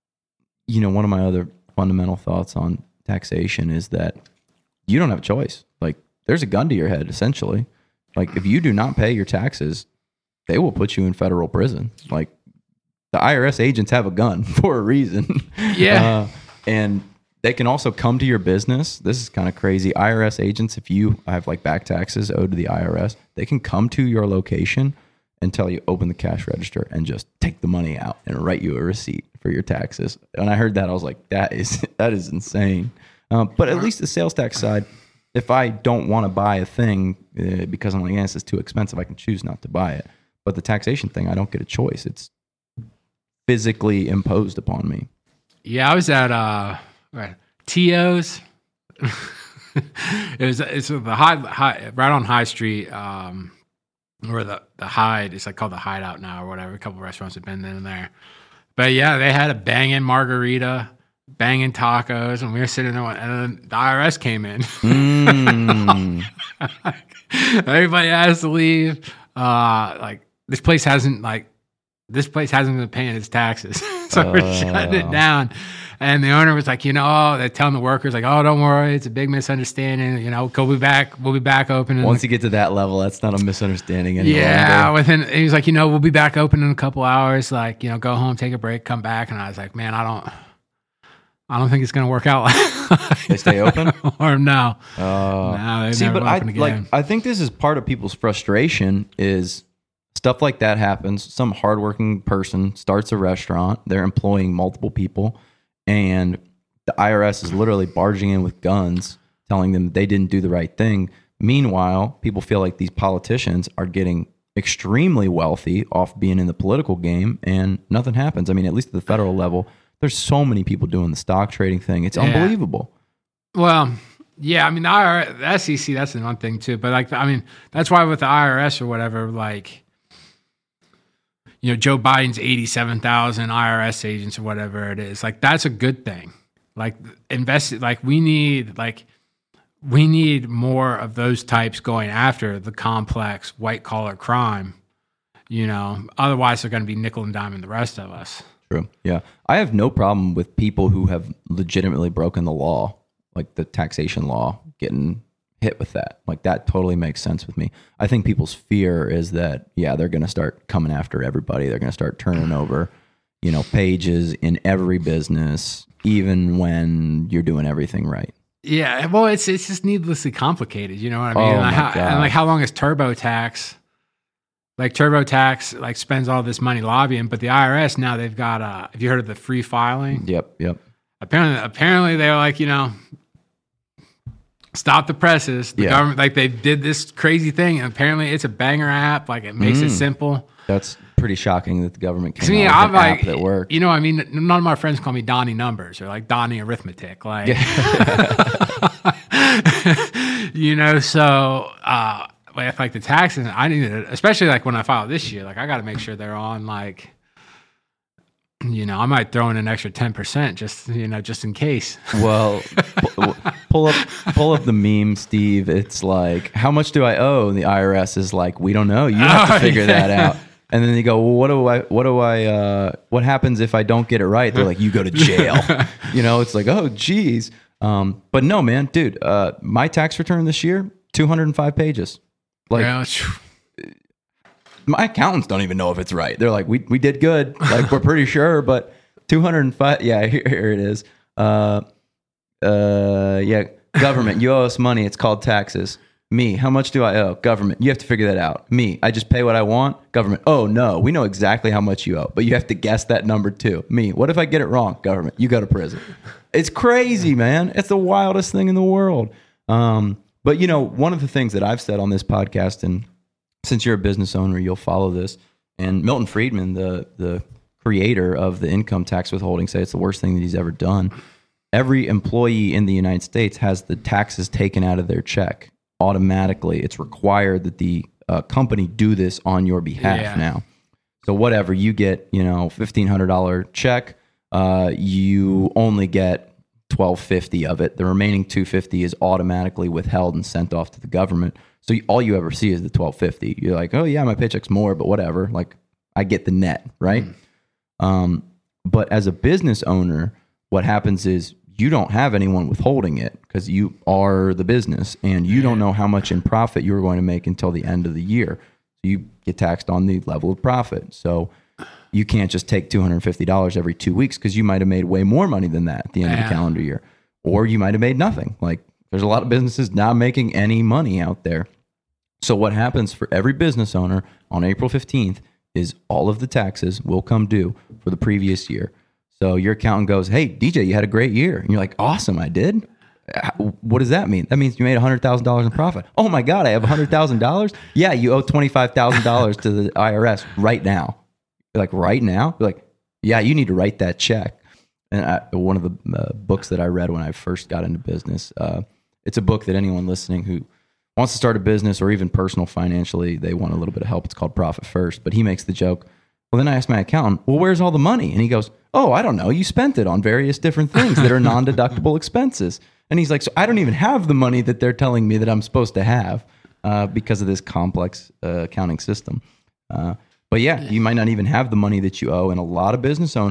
Speaker 1: you know, one of my other fundamental thoughts on taxation is that you don't have a choice. Like, there's a gun to your head, essentially. Like, if you do not pay your taxes, they will put you in federal prison. Like, the I R S agents have a gun for a reason.
Speaker 2: Yeah.
Speaker 1: Uh, and they can also come to your business. This is kind of crazy. I R S agents, if you have like back taxes owed to the I R S, they can come to your location and tell you open the cash register and just take the money out and write you a receipt for your taxes. And I heard that, I was like, that is that is insane. Um, but at least the sales tax side, if I don't want to buy a thing uh, because I'm like, yes, it's too expensive, I can choose not to buy it. But the taxation thing, I don't get a choice. It's physically imposed upon me.
Speaker 2: Yeah. I was at, uh, right, T O's. it was, it's the high, high, right on High Street, um, or the, the Hyde, it's like called the Hideout now or whatever. A couple of restaurants have been in there. But yeah, they had a banging margarita, banging tacos, and we were sitting there, and then the I R S came in.
Speaker 1: Mm.
Speaker 2: Everybody has to leave. Uh, like this place hasn't like this place hasn't been paying its taxes. so
Speaker 1: Uh.
Speaker 2: we're shutting it down. And the owner was like, you know, oh, they're telling the workers like, oh, don't worry, it's a big misunderstanding. You know, we'll be back. We'll be back open. In
Speaker 1: Once
Speaker 2: the-
Speaker 1: you get to that level, that's not a misunderstanding anymore.
Speaker 2: yeah, within he was like, you know, we'll be back open in a couple hours. Like, you know, go home, take a break, come back. And I was like, man, I don't, I don't think it's gonna work out.
Speaker 1: They stay open,
Speaker 2: or no?
Speaker 1: Uh,
Speaker 2: no, they
Speaker 1: see,
Speaker 2: never
Speaker 1: but I
Speaker 2: open again.
Speaker 1: like. I think this is part of people's frustration. Is stuff like that happens. Some hardworking person starts a restaurant. They're employing multiple people, and the I R S is literally barging in with guns, telling them they didn't do the right thing. Meanwhile, people feel like these politicians are getting extremely wealthy off being in the political game, and nothing happens. I mean, at least at the federal level, there's so many people doing the stock trading thing. It's
Speaker 2: Yeah.
Speaker 1: unbelievable.
Speaker 2: Well, yeah, I mean, the I R S, the S E C, that's the one thing too. But like, I mean, that's why with the I R S or whatever, like, you know, Joe Biden's eighty-seven thousand I R S agents or whatever it is. Like, that's a good thing. Like, invest, like, we need, like, we need more of those types going after the complex white collar crime, you know, otherwise they're going to be nickel and diming the rest of us.
Speaker 1: True. Yeah. I have no problem with people who have legitimately broken the law, like the taxation law, getting hit with that. Like that totally makes sense with me. I think people's fear is that, yeah, they're going to start coming after everybody. They're going to start turning over, you know, pages in every business, even when you're doing everything right.
Speaker 2: Yeah. Well, it's, it's just needlessly complicated. You know what I mean?
Speaker 1: Oh
Speaker 2: and,
Speaker 1: my
Speaker 2: how,
Speaker 1: God.
Speaker 2: and like, how long is TurboTax? Like TurboTax, like spends all this money lobbying, but the I R S now they've got. Uh, have you heard of the free filing?
Speaker 1: Yep. Yep.
Speaker 2: Apparently, apparently they were like, you know, stop the presses. The
Speaker 1: Yeah.
Speaker 2: government, like they did this crazy thing, and apparently it's a banger app. Like it makes it
Speaker 1: Mm.
Speaker 2: simple.
Speaker 1: That's pretty shocking that the government
Speaker 2: To
Speaker 1: came
Speaker 2: me,
Speaker 1: out
Speaker 2: I'm
Speaker 1: with an
Speaker 2: like,
Speaker 1: app that works.
Speaker 2: you know, I mean, none of my friends call me Donnie Numbers or like Donnie Arithmetic, like, you know. So, uh, with like the taxes, I need to, especially like when I file this year, like I got to make sure they're on. Like, you know, I might throw in an extra ten percent just, you know, just in case.
Speaker 1: Well, pu- pull up pull up the meme, Steve. It's like, how much do I owe? And the I R S is like, we don't know. You have
Speaker 2: Oh,
Speaker 1: to figure
Speaker 2: yeah.
Speaker 1: that out. And then they go, well, what do I, what do I, uh, what happens if I don't get it right? They're like, you go to jail. You know, it's like, oh, geez. Um, but no, man, dude, uh, my tax return this year, two hundred five pages. Like,
Speaker 2: Yeah, phew.
Speaker 1: my accountants don't even know if it's right. They're like, we we did good. Like, we're pretty sure, but two hundred five. Yeah, here, here it is. Uh, uh, yeah, government, you owe us money. It's called taxes. Me, how much do I owe? Government, you have to figure that out. Me, I just pay what I want. Government, oh no, we know exactly how much you owe, but you have to guess that number too. Me, what if I get it wrong? Government, you go to prison. It's crazy, man. It's the wildest thing in the world. Um, but you know, one of the things that I've said on this podcast, and since you're a business owner, you'll follow this. And Milton Friedman, the the creator of the income tax withholding, said it's the worst thing that he's ever done. Every employee in the United States has the taxes taken out of their check automatically. It's required that the uh, company do this on your behalf
Speaker 2: Yeah.
Speaker 1: now. So whatever you get, you know, fifteen hundred dollars check, uh, you only get twelve fifty of it. The remaining two fifty is automatically withheld and sent off to the government. So you, all you ever see is the twelve fifty. You're like, oh yeah, my paycheck's more, but whatever. Like I get the net, right? Mm. Um, but as a business owner, what happens is you don't have anyone withholding it because you are the business, and you don't know how much in profit you're going to make until the end of the year. So you get taxed on the level of profit. So you can't just take two hundred fifty dollars every two weeks because you might have made way more money than that at the end
Speaker 2: Yeah.
Speaker 1: of the calendar year. Or you might have made nothing. Like there's a lot of businesses not making any money out there. So what happens for every business owner on April fifteenth is all of the taxes will come due for the previous year. So your accountant goes, hey, D J, you had a great year. And you're like, awesome, I did. What does that mean? That means you made one hundred thousand dollars in profit. Oh my God, I have one hundred thousand dollars? Yeah, you owe twenty-five thousand dollars to the I R S right now. You're like, right now? You're like, yeah, you need to write that check. And I, one of the uh, books that I read when I first got into business, uh, it's a book that anyone listening who wants to start a business or even personal financially, they want a little bit of help. It's called Profit First. But he makes the joke, well, then I asked my accountant, well, where's all the money? And he goes, oh, I don't know. You spent it on various different things that are non-deductible expenses. And he's like, so I don't even have the money that they're telling me that I'm supposed to have uh, because of this complex uh, accounting system. Uh, but yeah, you might not even have the money that you owe. And a lot of business owners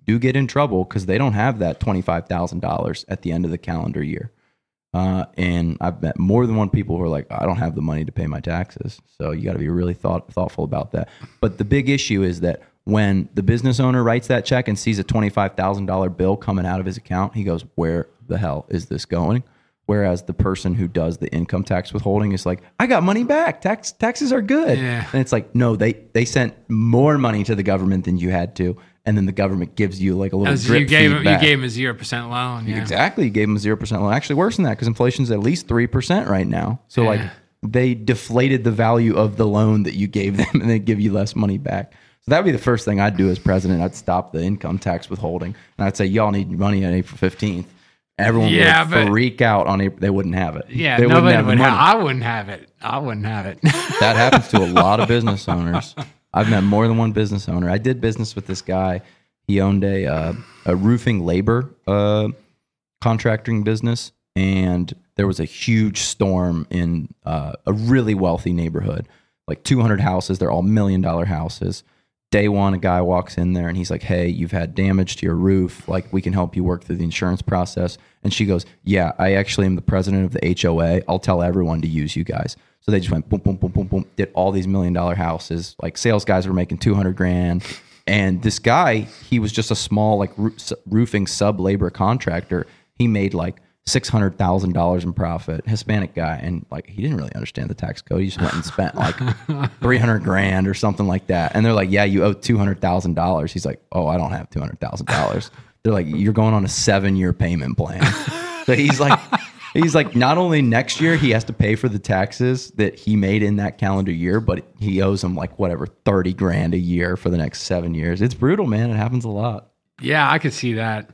Speaker 1: do get in trouble because they don't have that twenty-five thousand dollars at the end of the calendar year. Uh, and I've met more than one people who are like, I don't have the money to pay my taxes. So you got to be really thought, thoughtful about that. But the big issue is that when the business owner writes that check and sees a twenty-five thousand dollars bill coming out of his account, he goes, where the hell is this going? Whereas the person who does the income tax withholding is like, I got money back. Tax taxes are good.
Speaker 2: Yeah.
Speaker 1: And it's like, no, they they sent more money to the government than you had to, and then the government gives you like a little
Speaker 2: As
Speaker 1: drip
Speaker 2: you gave
Speaker 1: feed
Speaker 2: him,
Speaker 1: back.
Speaker 2: you gave him a zero percent loan. Yeah.
Speaker 1: Exactly, you gave them a zero percent loan. Actually, worse than that because inflation's at least three percent right now. So
Speaker 2: Yeah.
Speaker 1: like they deflated the value of the loan that you gave them, and they give you less money back. So that would be the first thing I'd do as president. I'd stop the income tax withholding, and I'd say, y'all need money on April fifteenth. Everyone
Speaker 2: Yeah,
Speaker 1: would
Speaker 2: but-
Speaker 1: freak out on April. They wouldn't have it.
Speaker 2: Yeah,
Speaker 1: they
Speaker 2: nobody
Speaker 1: have the
Speaker 2: would have.
Speaker 1: money.
Speaker 2: I wouldn't have it. I wouldn't have it.
Speaker 1: That happens to a lot of business owners. I've met more than one business owner. I did business with this guy. He owned a uh, a roofing labor uh, contracting business, and there was a huge storm in uh, a really wealthy neighborhood, like two hundred houses. They're all million dollar houses. Day one, a guy walks in there and he's like, hey, you've had damage to your roof. Like, we can help you work through the insurance process. And she goes, yeah, I actually am the president of the H O A. I'll tell everyone to use you guys. So they just went boom, boom, boom, boom, boom, did all these million dollar houses. Like, sales guys were making two hundred grand. And this guy, he was just a small, like, roofing sub labor contractor. He made like six hundred thousand dollars in profit, Hispanic guy. And like, he didn't really understand the tax code. He just went and spent like three hundred grand or something like that. And they're like, yeah, you owe two hundred thousand dollars. He's like, oh, I don't have two hundred thousand dollars. They're like, you're going on a seven year payment plan. So he's like, he's like, not only next year he has to pay for the taxes that he made in that calendar year, but he owes them like whatever, thirty grand a year for the next seven years. It's brutal, man. It happens a lot.
Speaker 2: Yeah, I could see that.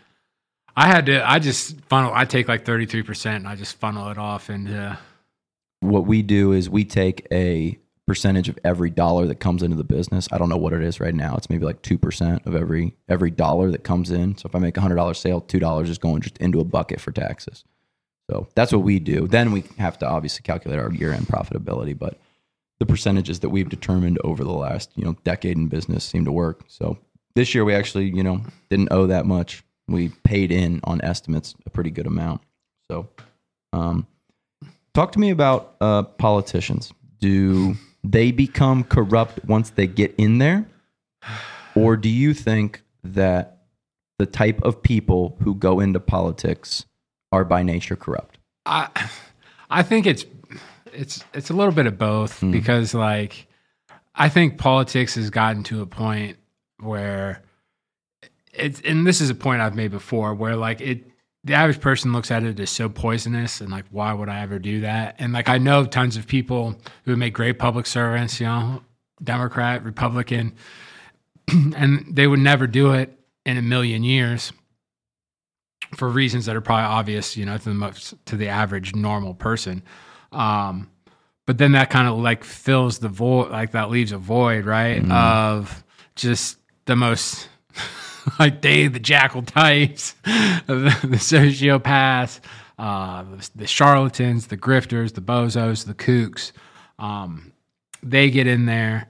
Speaker 2: I had to, I just funnel, I take like thirty-three percent and I just funnel it off into.
Speaker 1: What we do is we take a percentage of every dollar that comes into the business. I don't know what it is right now. It's maybe like two percent of every every dollar that comes in. So if I make a one hundred dollars sale, two dollars is going just into a bucket for taxes. So that's what we do. Then we have to obviously calculate our year-end profitability, but the percentages that we've determined over the last, you know, decade in business seem to work. So this year we actually, you know, didn't owe that much. We paid in on estimates a pretty good amount. So um, talk to me about uh, politicians. Do they become corrupt once they get in there? Or do you think that the type of people who go into politics are by nature corrupt?
Speaker 2: I, I think it's, it's, it's a little bit of both mm. because like, I think politics has gotten to a point where it's, and this is a point I've made before where like it, the average person looks at it as so poisonous and like, why would I ever do that? And like, I know tons of people who make great public servants, you know, Democrat, Republican, and they would never do it in a million years for reasons that are probably obvious, you know, to the most, to the average normal person. Um, but then that kind of like fills the void, like that leaves a void, right? Mm. Of just the most like Dave the Jackal types, the, the sociopaths, uh, the, the charlatans, the grifters, the bozos, the kooks. Um, they get in there,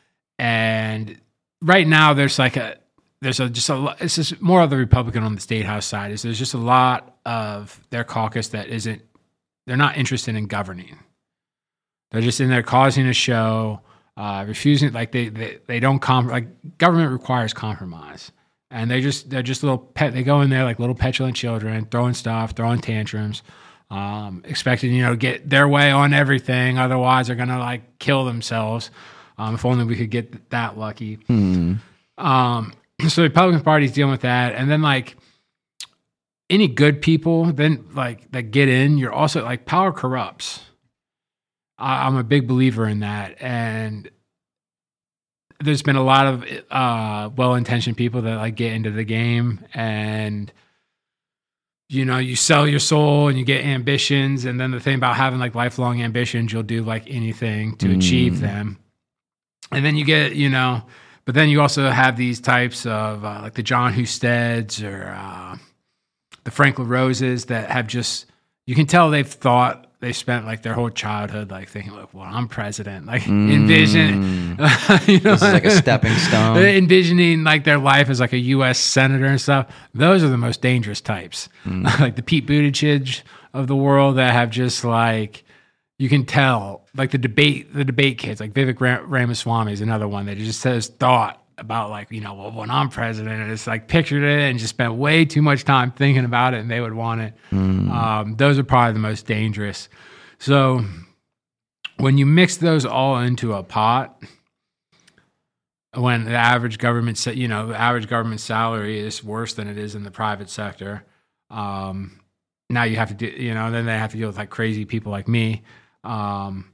Speaker 2: and right now there's like a there's a just a it's just more of the Republican on the state house side is there's just a lot of their caucus that isn't they're not interested in governing. They're just in there causing a show, uh, refusing like they they they don't com like government requires compromise. And they just they're just little pet. They go in there like little petulant children, throwing stuff, throwing tantrums, um, expecting you know to get their way on everything. Otherwise, they're gonna like kill themselves. Um, if only we could get that lucky.
Speaker 1: Hmm.
Speaker 2: Um, so the Republican Party's dealing with that, and then like any good people, then like that get in, you're also like power corrupts. I, I'm a big believer in that, and there's been a lot of uh, well-intentioned people that like get into the game and, you know, you sell your soul and you get ambitions. And then the thing about having like lifelong ambitions, you'll do like anything to mm. achieve them. And then you get, you know, but then you also have these types of uh, like the John Husteds or uh, the Frank LaRoses that have just, you can tell they've thought, they spent like their whole childhood like thinking, like, well, I'm president. Like mm. envision
Speaker 1: Mm.
Speaker 2: You know,
Speaker 1: This is like a stepping stone.
Speaker 2: envisioning like their life as like a U S senator and stuff. Those are the most dangerous types,
Speaker 1: Mm.
Speaker 2: like the Pete Buttigieg of the world that have just like, you can tell, like the debate, the debate kids, like Vivek Ram- Ramaswamy is another one that just says thought about like, you know, well, when I'm president, and it's like pictured it and just spent way too much time thinking about it, and they would want it.
Speaker 1: Mm.
Speaker 2: Um, those are probably the most dangerous. So when you mix those all into a pot, when the average government, sa- you know, the average government salary is worse than it is in the private sector, um, now you have to do, you know, then they have to deal with like crazy people like me. Um,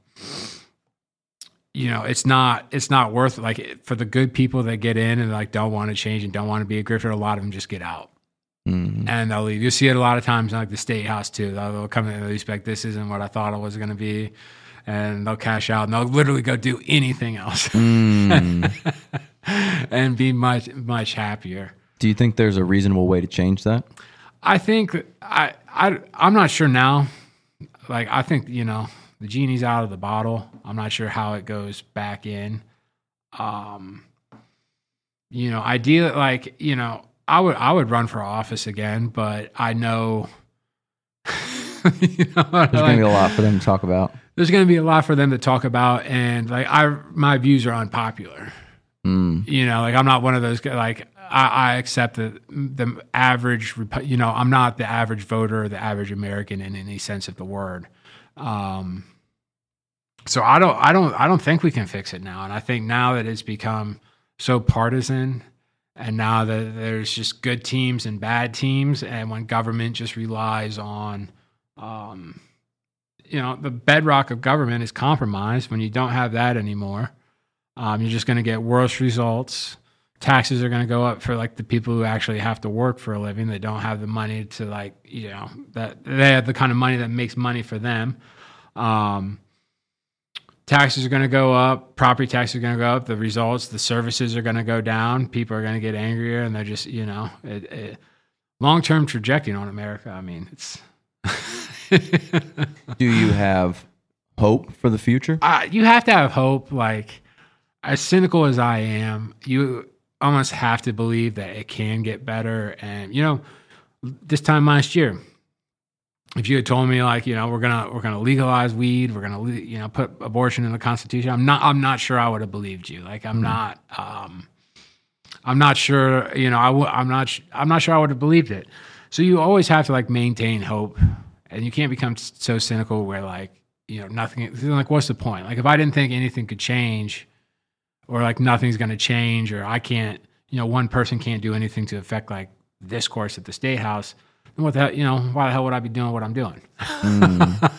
Speaker 2: you know, it's not, it's not worth it. Like for the good people that get in and like don't want to change and don't want to be a grifter, a lot of them just get out.
Speaker 1: Mm.
Speaker 2: And they'll leave. You see it a lot of times in like the state house too. They'll, they'll come in and they'll be like, this isn't what I thought it was going to be. And they'll cash out and they'll literally go do anything else
Speaker 1: Mm.
Speaker 2: and be much, much happier.
Speaker 1: Do you think there's a reasonable way to change that?
Speaker 2: I think I, I, I'm not sure now. Like, I think, you know, the genie's out of the bottle. I'm not sure how it goes back in. Um, you know, ideally, like, you know, I would, I would run for office again, but I know, you know,
Speaker 1: There's
Speaker 2: like,
Speaker 1: going to be a lot for them to talk about.
Speaker 2: there's going to be a lot for them to talk about. And like, I, my views are unpopular.
Speaker 1: Mm.
Speaker 2: You know, like I'm not one of those guys, like I, I accept that the average, you know, I'm not the average voter or the average American in any sense of the word. Um, so I don't, I don't, I don't think we can fix it now. And I think now that it's become so partisan and now that there's just good teams and bad teams, and when government just relies on, um, you know, the bedrock of government is compromise. When you don't have that anymore, Um, you're just going to get worse results. Taxes are going to go up for like the people who actually have to work for a living. They don't have the money to like, you know, that they have the kind of money that makes money for them. Um, taxes are going to go up. Property taxes are going to go up. The results, the services are going to go down. People are going to get angrier, and they're just, you know, it, it, long-term trajectory on America. I mean, it's.
Speaker 1: Do you have hope for the future?
Speaker 2: Uh, you have to have hope. Like, as cynical as I am, you almost have to believe that it can get better. And, you know, this time last year, if you had told me like, you know, we're going to, we're going to legalize weed, we're going to, you know, put abortion in the Constitution, I'm not, I'm not sure I would have believed you. Like, I'm mm-hmm. not, um, I'm not sure, you know, I w- I'm not, I'm not sure I would have believed it. So you always have to like maintain hope, and you can't become so cynical where like, you know, nothing, like, what's the point? Like, if I didn't think anything could change, or like nothing's going to change, or I can't, you know, one person can't do anything to affect like discourse at the State House, then what the hell, you know, why the hell would I be doing what I'm doing? Mm.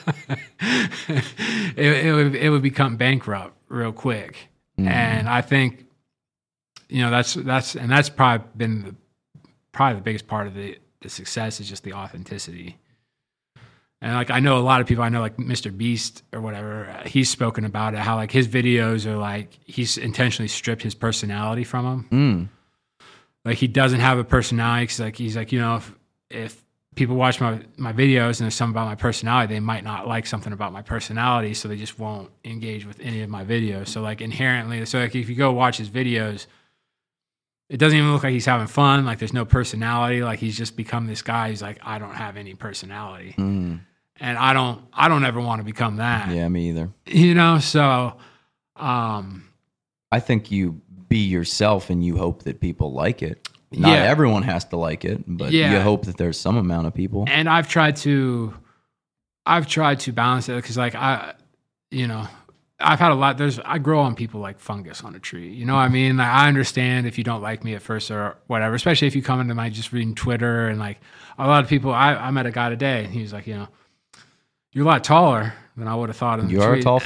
Speaker 2: it, it would, it would become bankrupt real quick. Mm. And I think, you know, that's, that's, and that's probably been the, probably the biggest part of the, the success is just the authenticity. And like, I know a lot of people, I know like Mister Beast or whatever, uh, he's spoken about it, how like his videos are like, he's intentionally stripped his personality from him. Mm. Like he doesn't have a personality. Cause like, he's like, you know, if, if people watch my, my videos and there's something about my personality, they might not like something about my personality. So they just won't engage with any of my videos. So like inherently, so like if you go watch his videos, it doesn't even look like he's having fun. Like there's no personality. Like he's just become this guy. He's like, I don't have any personality. Mm. And I don't, I don't ever want to become that.
Speaker 1: Yeah, me either.
Speaker 2: You know, so um,
Speaker 1: I think you be yourself and you hope that people like it. Not
Speaker 2: yeah.
Speaker 1: everyone has to like it, but
Speaker 2: yeah.
Speaker 1: you hope that there's some amount of people.
Speaker 2: And I've tried to, I've tried to balance it because, like, I, you know, I've had a lot. There's, I grow on people like fungus on a tree. You know what I mean? Like, I understand if you don't like me at first or whatever, especially if you come into my just reading Twitter and like a lot of people. I, I met a guy today and he was like, you know, you're a lot taller than I would have thought. In the
Speaker 1: you are
Speaker 2: tweet.
Speaker 1: a tall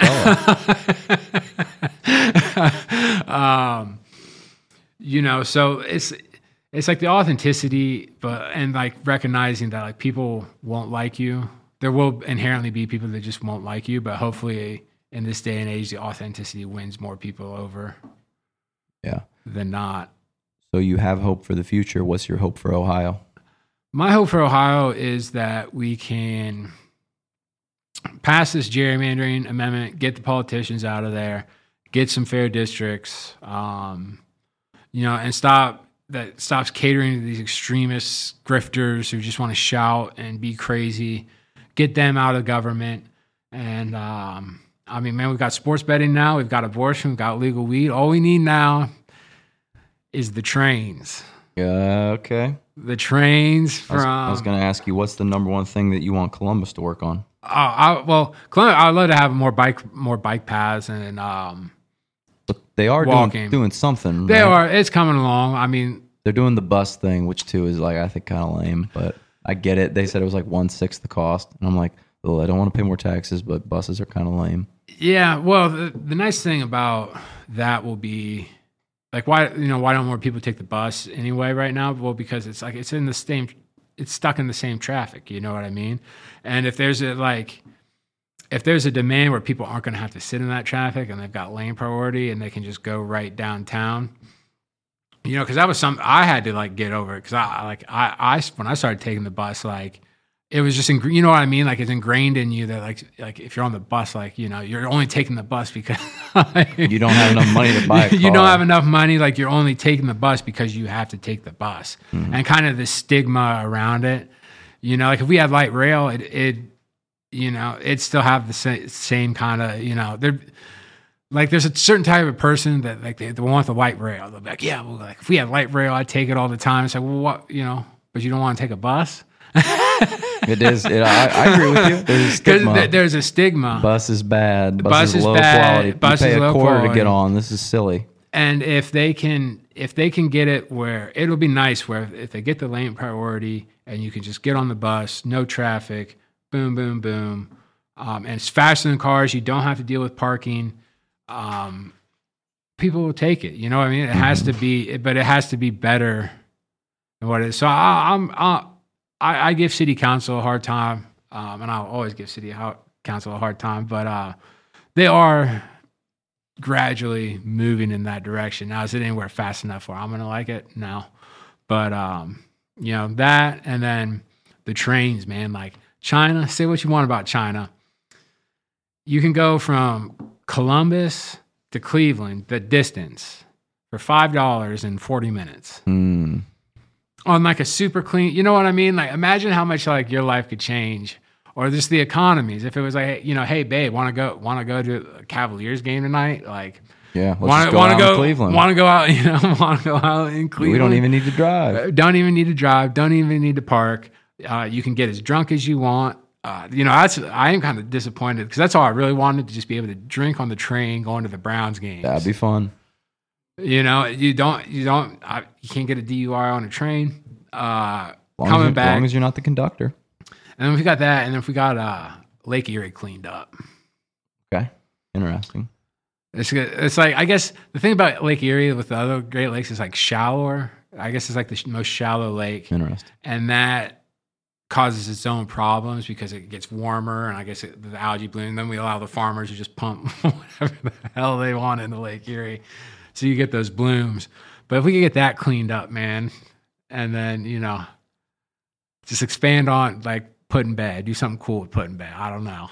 Speaker 1: fella.
Speaker 2: um, you know, so it's it's like the authenticity, but and like recognizing that like people won't like you. There will inherently be people that just won't like you, but hopefully in this day and age, the authenticity wins more people over.
Speaker 1: Yeah,
Speaker 2: than not.
Speaker 1: So you have hope for the future. What's your hope for Ohio?
Speaker 2: My hope for Ohio is that we can pass this gerrymandering amendment, get the politicians out of there, get some fair districts, um, you know, and stop that stops catering to these extremists, grifters who just want to shout and be crazy. Get them out of government. And, um, I mean, man, we've got sports betting now. We've got abortion. We've got legal weed. All we need now is the trains.
Speaker 1: Yeah, okay.
Speaker 2: The trains
Speaker 1: I was,
Speaker 2: from...
Speaker 1: I was going to ask you, what's the number one thing that you want Columbus to work on?
Speaker 2: Uh, I, well, Columbus, I'd love to have more bike more bike paths and... Um,
Speaker 1: But they are doing,
Speaker 2: walking.
Speaker 1: doing something.
Speaker 2: They
Speaker 1: right?
Speaker 2: are. It's coming along. I mean...
Speaker 1: They're doing the bus thing, which, too, is, like, I think kind of lame. But I get it. They said it was, like, one-sixth the cost. And I'm like, oh, I don't want to pay more taxes, but buses are kind of lame.
Speaker 2: Yeah, well, the, the nice thing about that will be... Like, why, you know, why don't more people take the bus anyway right now? Well, because it's like, it's in the same, it's stuck in the same traffic, you know what I mean? And if there's a, like, if there's a demand where people aren't going to have to sit in that traffic and they've got lane priority and they can just go right downtown, you know, because that was something I had to, like, get over. Because I, like, I, I, when I started taking the bus, like, it was just, ing- you know what I mean? Like, it's ingrained in you that, like, like if you're on the bus, like, you know, you're only taking the bus because
Speaker 1: You don't have enough money to buy a car.
Speaker 2: You don't have enough money. Like, you're only taking the bus because you have to take the bus.
Speaker 1: Mm-hmm.
Speaker 2: And kind of the stigma around it, you know, like if we had light rail, it, it you know, it'd still have the sa- same kind of, you know, there, like there's a certain type of person that like they, they want the light rail. They'll be like, yeah, well, like if we had light rail, I'd take it all the time. It's like, well, what, you know, but you don't want to take a bus.
Speaker 1: It is. It, I, I agree with you. There's a stigma.
Speaker 2: Th- there's a stigma.
Speaker 1: Bus is bad. Bus,
Speaker 2: Bus
Speaker 1: is,
Speaker 2: is
Speaker 1: low
Speaker 2: bad.
Speaker 1: quality.
Speaker 2: Bus
Speaker 1: you pay
Speaker 2: is
Speaker 1: a
Speaker 2: low
Speaker 1: quarter
Speaker 2: quality.
Speaker 1: to get on. This is silly.
Speaker 2: And if they can, if they can get it where it'll be nice, where if they get the lane priority and you can just get on the bus, no traffic, boom, boom, boom, um, and it's faster than cars. You don't have to deal with parking. Um, people will take it. You know what I mean? It has to be, but it has to be better than what it is. So I, I'm, I, I give city council a hard time, um, and I'll always give city council a hard time. But uh, they are gradually moving in that direction. Now, is it anywhere fast enough where I'm going to like it? No. But, um, you know, that and then the trains, man, like China, say what you want about China. You can go from Columbus to Cleveland, the distance, for five dollars in forty minutes.
Speaker 1: Mm.
Speaker 2: On like a super clean, you know what I mean? Like imagine how much like your life could change. Or just the economies. If it was like, you know, hey babe, want to go want to go to a Cavaliers game tonight? Like,
Speaker 1: yeah, let's
Speaker 2: wanna,
Speaker 1: just go
Speaker 2: wanna
Speaker 1: out
Speaker 2: go,
Speaker 1: in Cleveland.
Speaker 2: Want to go out, you know, want to go out in Cleveland.
Speaker 1: We don't even need to drive.
Speaker 2: Don't even need to drive. Don't even need to park. Uh, you can get as drunk as you want. Uh, you know, that's I am kind of disappointed because that's all I really wanted, to just be able to drink on the train going to the Browns games.
Speaker 1: That'd be fun.
Speaker 2: You know, you don't, you don't, I, you can't get a D U I on a train. Uh,
Speaker 1: Long
Speaker 2: coming
Speaker 1: as,
Speaker 2: back,
Speaker 1: as long as you're not the conductor.
Speaker 2: And then we got that, and then if we got uh, Lake Erie cleaned up.
Speaker 1: Okay, interesting.
Speaker 2: It's it's like, I guess the thing about Lake Erie with the other Great Lakes is like shallower. I guess it's like the most shallow lake,
Speaker 1: Interesting.
Speaker 2: and that causes its own problems because it gets warmer, and I guess it, the algae bloom. And then we allow the farmers to just pump whatever the hell they want into Lake Erie, so you get those blooms. But if we could get that cleaned up, man, and then you know, just expand on like Put-in-Bay, do something cool with Put-in-Bay. I don't know.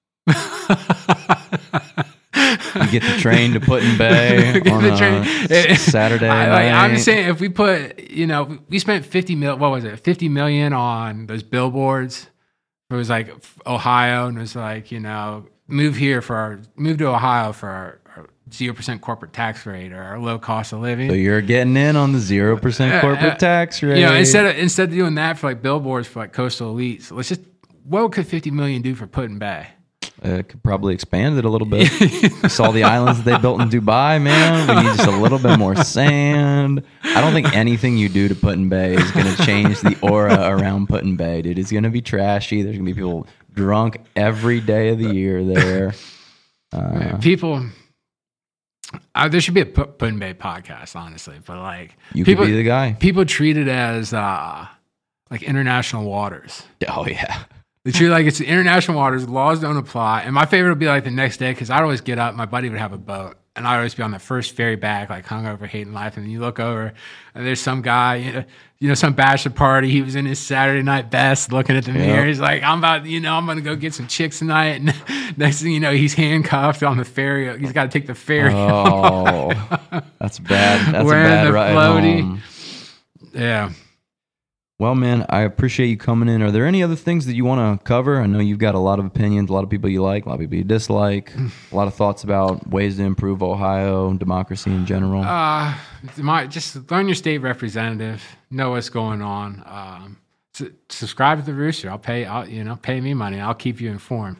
Speaker 1: You get the train to Put-in-Bay on
Speaker 2: the
Speaker 1: a
Speaker 2: train.
Speaker 1: s- Saturday
Speaker 2: I,
Speaker 1: night.
Speaker 2: like, I'm just saying, if we put, you know, we spent fifty mil. What was it? Fifty million on those billboards. It was like Ohio, and it was like, you know, move here for our, move to Ohio for our zero percent corporate tax rate or our low cost of living.
Speaker 1: So you're getting in on the zero percent corporate
Speaker 2: uh,
Speaker 1: tax rate.
Speaker 2: You know, instead of instead of doing that for like billboards for like coastal elites, let's just, what could fifty million do for Put-in-Bay?
Speaker 1: Uh, it could probably expand it a little bit. You saw the islands that they built in Dubai, man. We need just a little bit more sand. I don't think anything you do to Put-in-Bay is going to change the aura around Put-in-Bay, dude. It's going to be trashy. There's going to be people drunk every day of the year there. Uh,
Speaker 2: People, uh, there should be a Put- Put-in-Bay podcast, honestly. But like,
Speaker 1: you
Speaker 2: people,
Speaker 1: could be the guy.
Speaker 2: People treat it as uh, like international waters.
Speaker 1: Oh, yeah.
Speaker 2: They treat it like it's international waters. Laws don't apply. And my favorite would be like the next day, because I'd always get up. My buddy would have a boat, and I'd always be on the first ferry back, like hungover, hating life. And you look over, and there's some guy, you know, you know, some bachelor party. He was in his Saturday night best, looking at the
Speaker 1: Yep.
Speaker 2: mirror. He's like, "I'm about, you know, I'm gonna go get some chicks tonight." And next thing you know, he's handcuffed on the ferry. He's got to take the ferry.
Speaker 1: Oh, that's bad. That's
Speaker 2: Wearing
Speaker 1: a bad
Speaker 2: the
Speaker 1: ride
Speaker 2: floaty.
Speaker 1: home.
Speaker 2: Yeah.
Speaker 1: Well, man, I appreciate you coming in. Are there any other things that you want to cover? I know you've got a lot of opinions, a lot of people you like, a lot of people you dislike, a lot of thoughts about ways to improve Ohio and democracy in general.
Speaker 2: Uh, my, just learn your state representative, know what's going on. Um, su- subscribe to the Rooster. I'll pay, I'll, you know, pay me money. I'll keep you informed.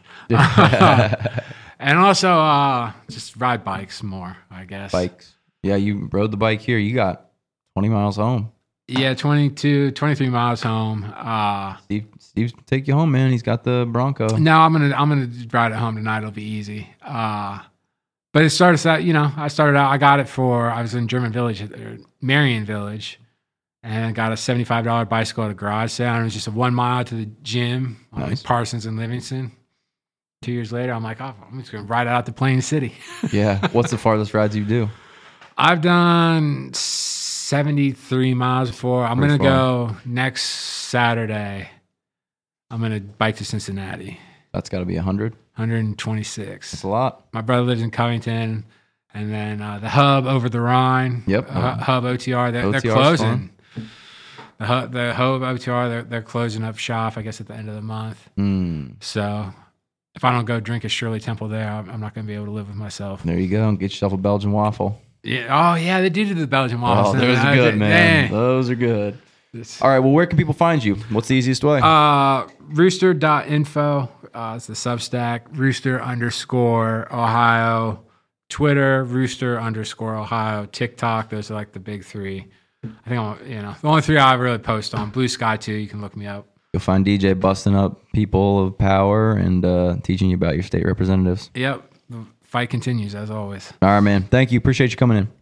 Speaker 2: And also, uh, just ride bikes more, I guess.
Speaker 1: Bikes. Yeah, you rode the bike here. You got twenty miles home.
Speaker 2: Yeah, twenty-two, twenty-three miles home. Uh,
Speaker 1: Steve, Steve's take you home, man. He's got the Bronco.
Speaker 2: no, I'm gonna, I'm gonna ride it home tonight. It'll be easy. Uh, but it started out, you know, I started out. I got it for. I was in German Village, or Marion Village, and I got a seventy-five dollars bicycle at a garage sale. And it was just a one mile to the gym on
Speaker 1: Nice.
Speaker 2: Parsons and Livingston. Two years later, I'm like, oh, I'm just gonna ride it out to Plain City.
Speaker 1: Yeah. What's the farthest rides you do?
Speaker 2: I've done seventy-three miles before. I'm
Speaker 1: Pretty
Speaker 2: going to go next Saturday. I'm going to bike to Cincinnati.
Speaker 1: That's got to be one hundred.
Speaker 2: one twenty-six.
Speaker 1: That's a lot.
Speaker 2: My brother lives in Covington. And then uh, the Hub over the Rhine.
Speaker 1: Yep.
Speaker 2: Uh, Hub O T R. They're,
Speaker 1: O T
Speaker 2: they're
Speaker 1: R's
Speaker 2: closing. The Hub, the Hub O T R, they're, they're closing up shop, I guess, at the end of the month.
Speaker 1: Mm,
Speaker 2: So if I don't go drink at Shirley Temple there, I'm, I'm not going to be able to live with myself.
Speaker 1: there you go. Get yourself a Belgian waffle.
Speaker 2: Yeah. Oh, yeah, they do do the Belgian waffles.
Speaker 1: Oh, those are
Speaker 2: Uh,
Speaker 1: good, man.
Speaker 2: dang.
Speaker 1: Those are good. All right. Well, where can people find you? What's the easiest way?
Speaker 2: Uh, rooster dot info. Uh, it's the Substack. Rooster underscore Ohio. Twitter, Rooster underscore Ohio. TikTok. Those are like the big three. I think I'm, you know, the only three I really post on. Blue Sky too. You can look me up.
Speaker 1: You'll find D J busting up people of power and uh, teaching you about your state representatives.
Speaker 2: Yep. The fight continues as always.
Speaker 1: All right, man. Thank you. Appreciate you coming in.